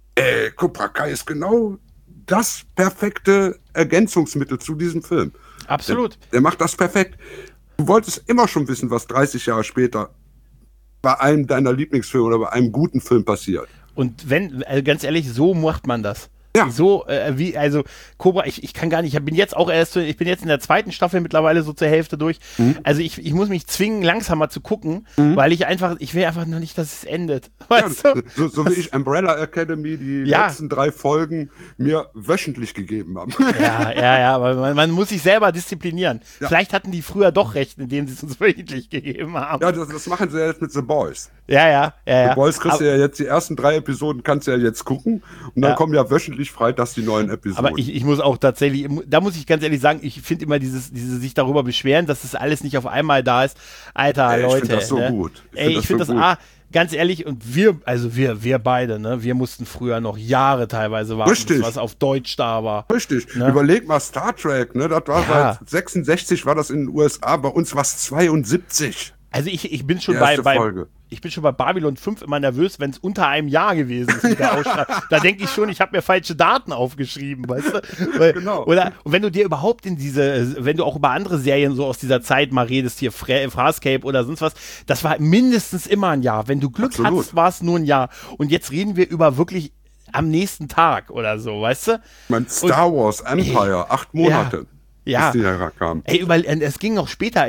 Cobra Kai ist genau das perfekte Ergänzungsmittel zu diesem Film. Absolut. Der macht das perfekt. Du wolltest immer schon wissen, was 30 Jahre später bei einem deiner Lieblingsfilme oder bei einem guten Film passiert. Und wenn, ganz ehrlich, so macht man das. Ja. So, also Cobra, ich kann gar nicht, ich bin jetzt in der 2. Staffel mittlerweile so zur Hälfte durch. Also ich muss mich zwingen, langsamer zu gucken, weil ich will einfach noch nicht, dass es endet. Weißt du? So wie ich Umbrella Academy die letzten 3 Folgen mir wöchentlich gegeben habe. Ja, aber man muss sich selber disziplinieren. Ja. Vielleicht hatten die früher doch recht, indem sie es uns wöchentlich gegeben haben. Ja, das machen sie ja jetzt mit The Boys. Ja. The Boys kriegst du ja jetzt, die ersten 3 Episoden kannst du ja jetzt gucken und dann kommen ja wöchentlich freitags die neuen Episoden. Aber ich muss auch tatsächlich, da muss ich ganz ehrlich sagen, ich finde immer diese sich darüber beschweren, dass das alles nicht auf einmal da ist. Alter, Leute. Ich finde das so gut. Ich finde das ganz ehrlich, und wir beide, ne, wir mussten früher noch Jahre teilweise warten, bis was auf Deutsch da war. Richtig. Ne? Überleg mal Star Trek, ne, das war seit 66 war das in den USA, bei uns war es 72. Also ich bin schon ich bin schon bei Babylon 5 immer nervös, wenn es unter einem Jahr gewesen ist mit der Ausstrahlung. Da denke ich schon, ich habe mir falsche Daten aufgeschrieben, weißt du? Genau. Oder wenn du dir überhaupt wenn du auch über andere Serien so aus dieser Zeit mal redest, hier Farscape oder sonst was, das war mindestens immer ein Jahr. Wenn du Glück hattest, war es nur ein Jahr. Und jetzt reden wir über wirklich am nächsten Tag oder so, weißt du? Ich meine, Star Wars Empire, 8 Monate. Ja, bis die da kam. Es ging noch später,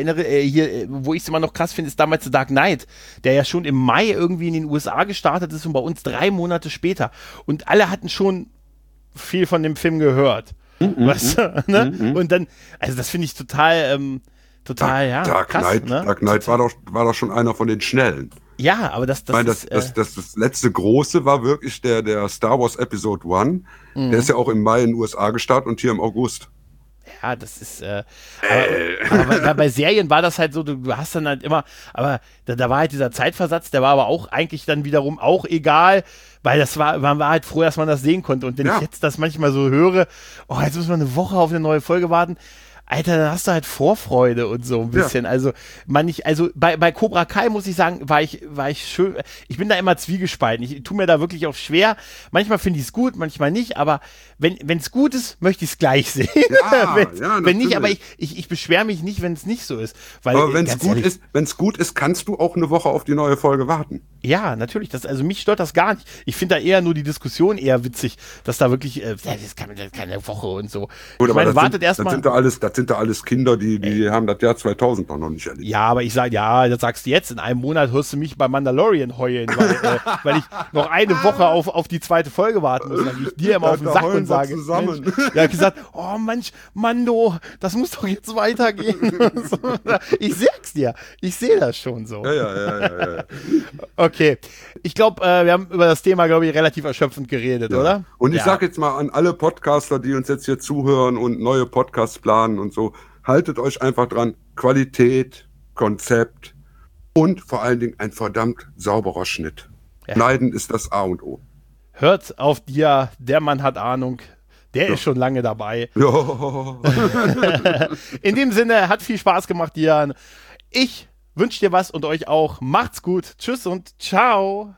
wo ich es immer noch krass finde, ist damals The Dark Knight, der ja schon im Mai irgendwie in den USA gestartet ist und bei uns 3 Monate später. Und alle hatten schon viel von dem Film gehört. Weißt du, ne? Und dann, also das finde ich total Dark krass. Knight, Ne? Dark Knight war doch schon einer von den Schnellen. Ja, aber das letzte große war wirklich der Star Wars Episode 1. Der ist ja auch im Mai in den USA gestartet und hier im August. Ja, das ist, aber bei Serien war das halt so, du hast dann halt immer, aber da war halt dieser Zeitversatz, der war aber auch eigentlich dann wiederum auch egal, weil man war halt froh, dass man das sehen konnte. Und wenn ich jetzt das manchmal so höre, jetzt muss man eine Woche auf eine neue Folge warten, Alter, dann hast du halt Vorfreude und so ein bisschen. Ja. Also bei Cobra Kai muss ich sagen, war ich schön. Ich bin da immer zwiegespalten. Ich tue mir da wirklich auch schwer. Manchmal finde ich es gut, manchmal nicht. Aber wenn es gut ist, möchte ich es gleich sehen. Ja, wenn nicht, aber ich beschwere mich nicht, wenn es nicht so ist. Weil, aber wenn es gut ist, kannst du auch eine Woche auf die neue Folge warten. Ja, natürlich. Also mich stört das gar nicht. Ich finde da eher nur die Diskussion eher witzig, dass da wirklich, das kann keine Woche und so. Gut, ich meine, wartet erstmal. Das sind da alles Kinder, die haben das Jahr 2000 noch nicht erlebt. Ja, aber ich sage, das sagst du jetzt, in einem Monat hörst du mich bei Mandalorian heulen, weil ich noch eine Woche auf die 2. Folge warten muss. Dann gehe ich dir immer auf den Sack und sage, Mensch, ich habe gesagt, oh Mensch, Mando, das muss doch jetzt weitergehen. Ich sag's dir, ich sehe das schon so. Ja. Okay, ich glaube, wir haben über das Thema, glaube ich, relativ erschöpfend geredet, oder? Und ich sage jetzt mal an alle Podcaster, die uns jetzt hier zuhören und neue Podcasts planen und so, haltet euch einfach dran, Qualität, Konzept und vor allen Dingen ein verdammt sauberer Schnitt. Ja. Schneiden ist das A und O. Hört auf dir, der Mann hat Ahnung. Der ist schon lange dabei. Ja. In dem Sinne, hat viel Spaß gemacht, Dian. Ich wünsche dir was und euch auch. Macht's gut. Tschüss und ciao.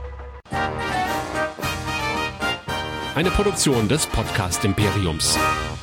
Eine Produktion des Podcast Imperiums.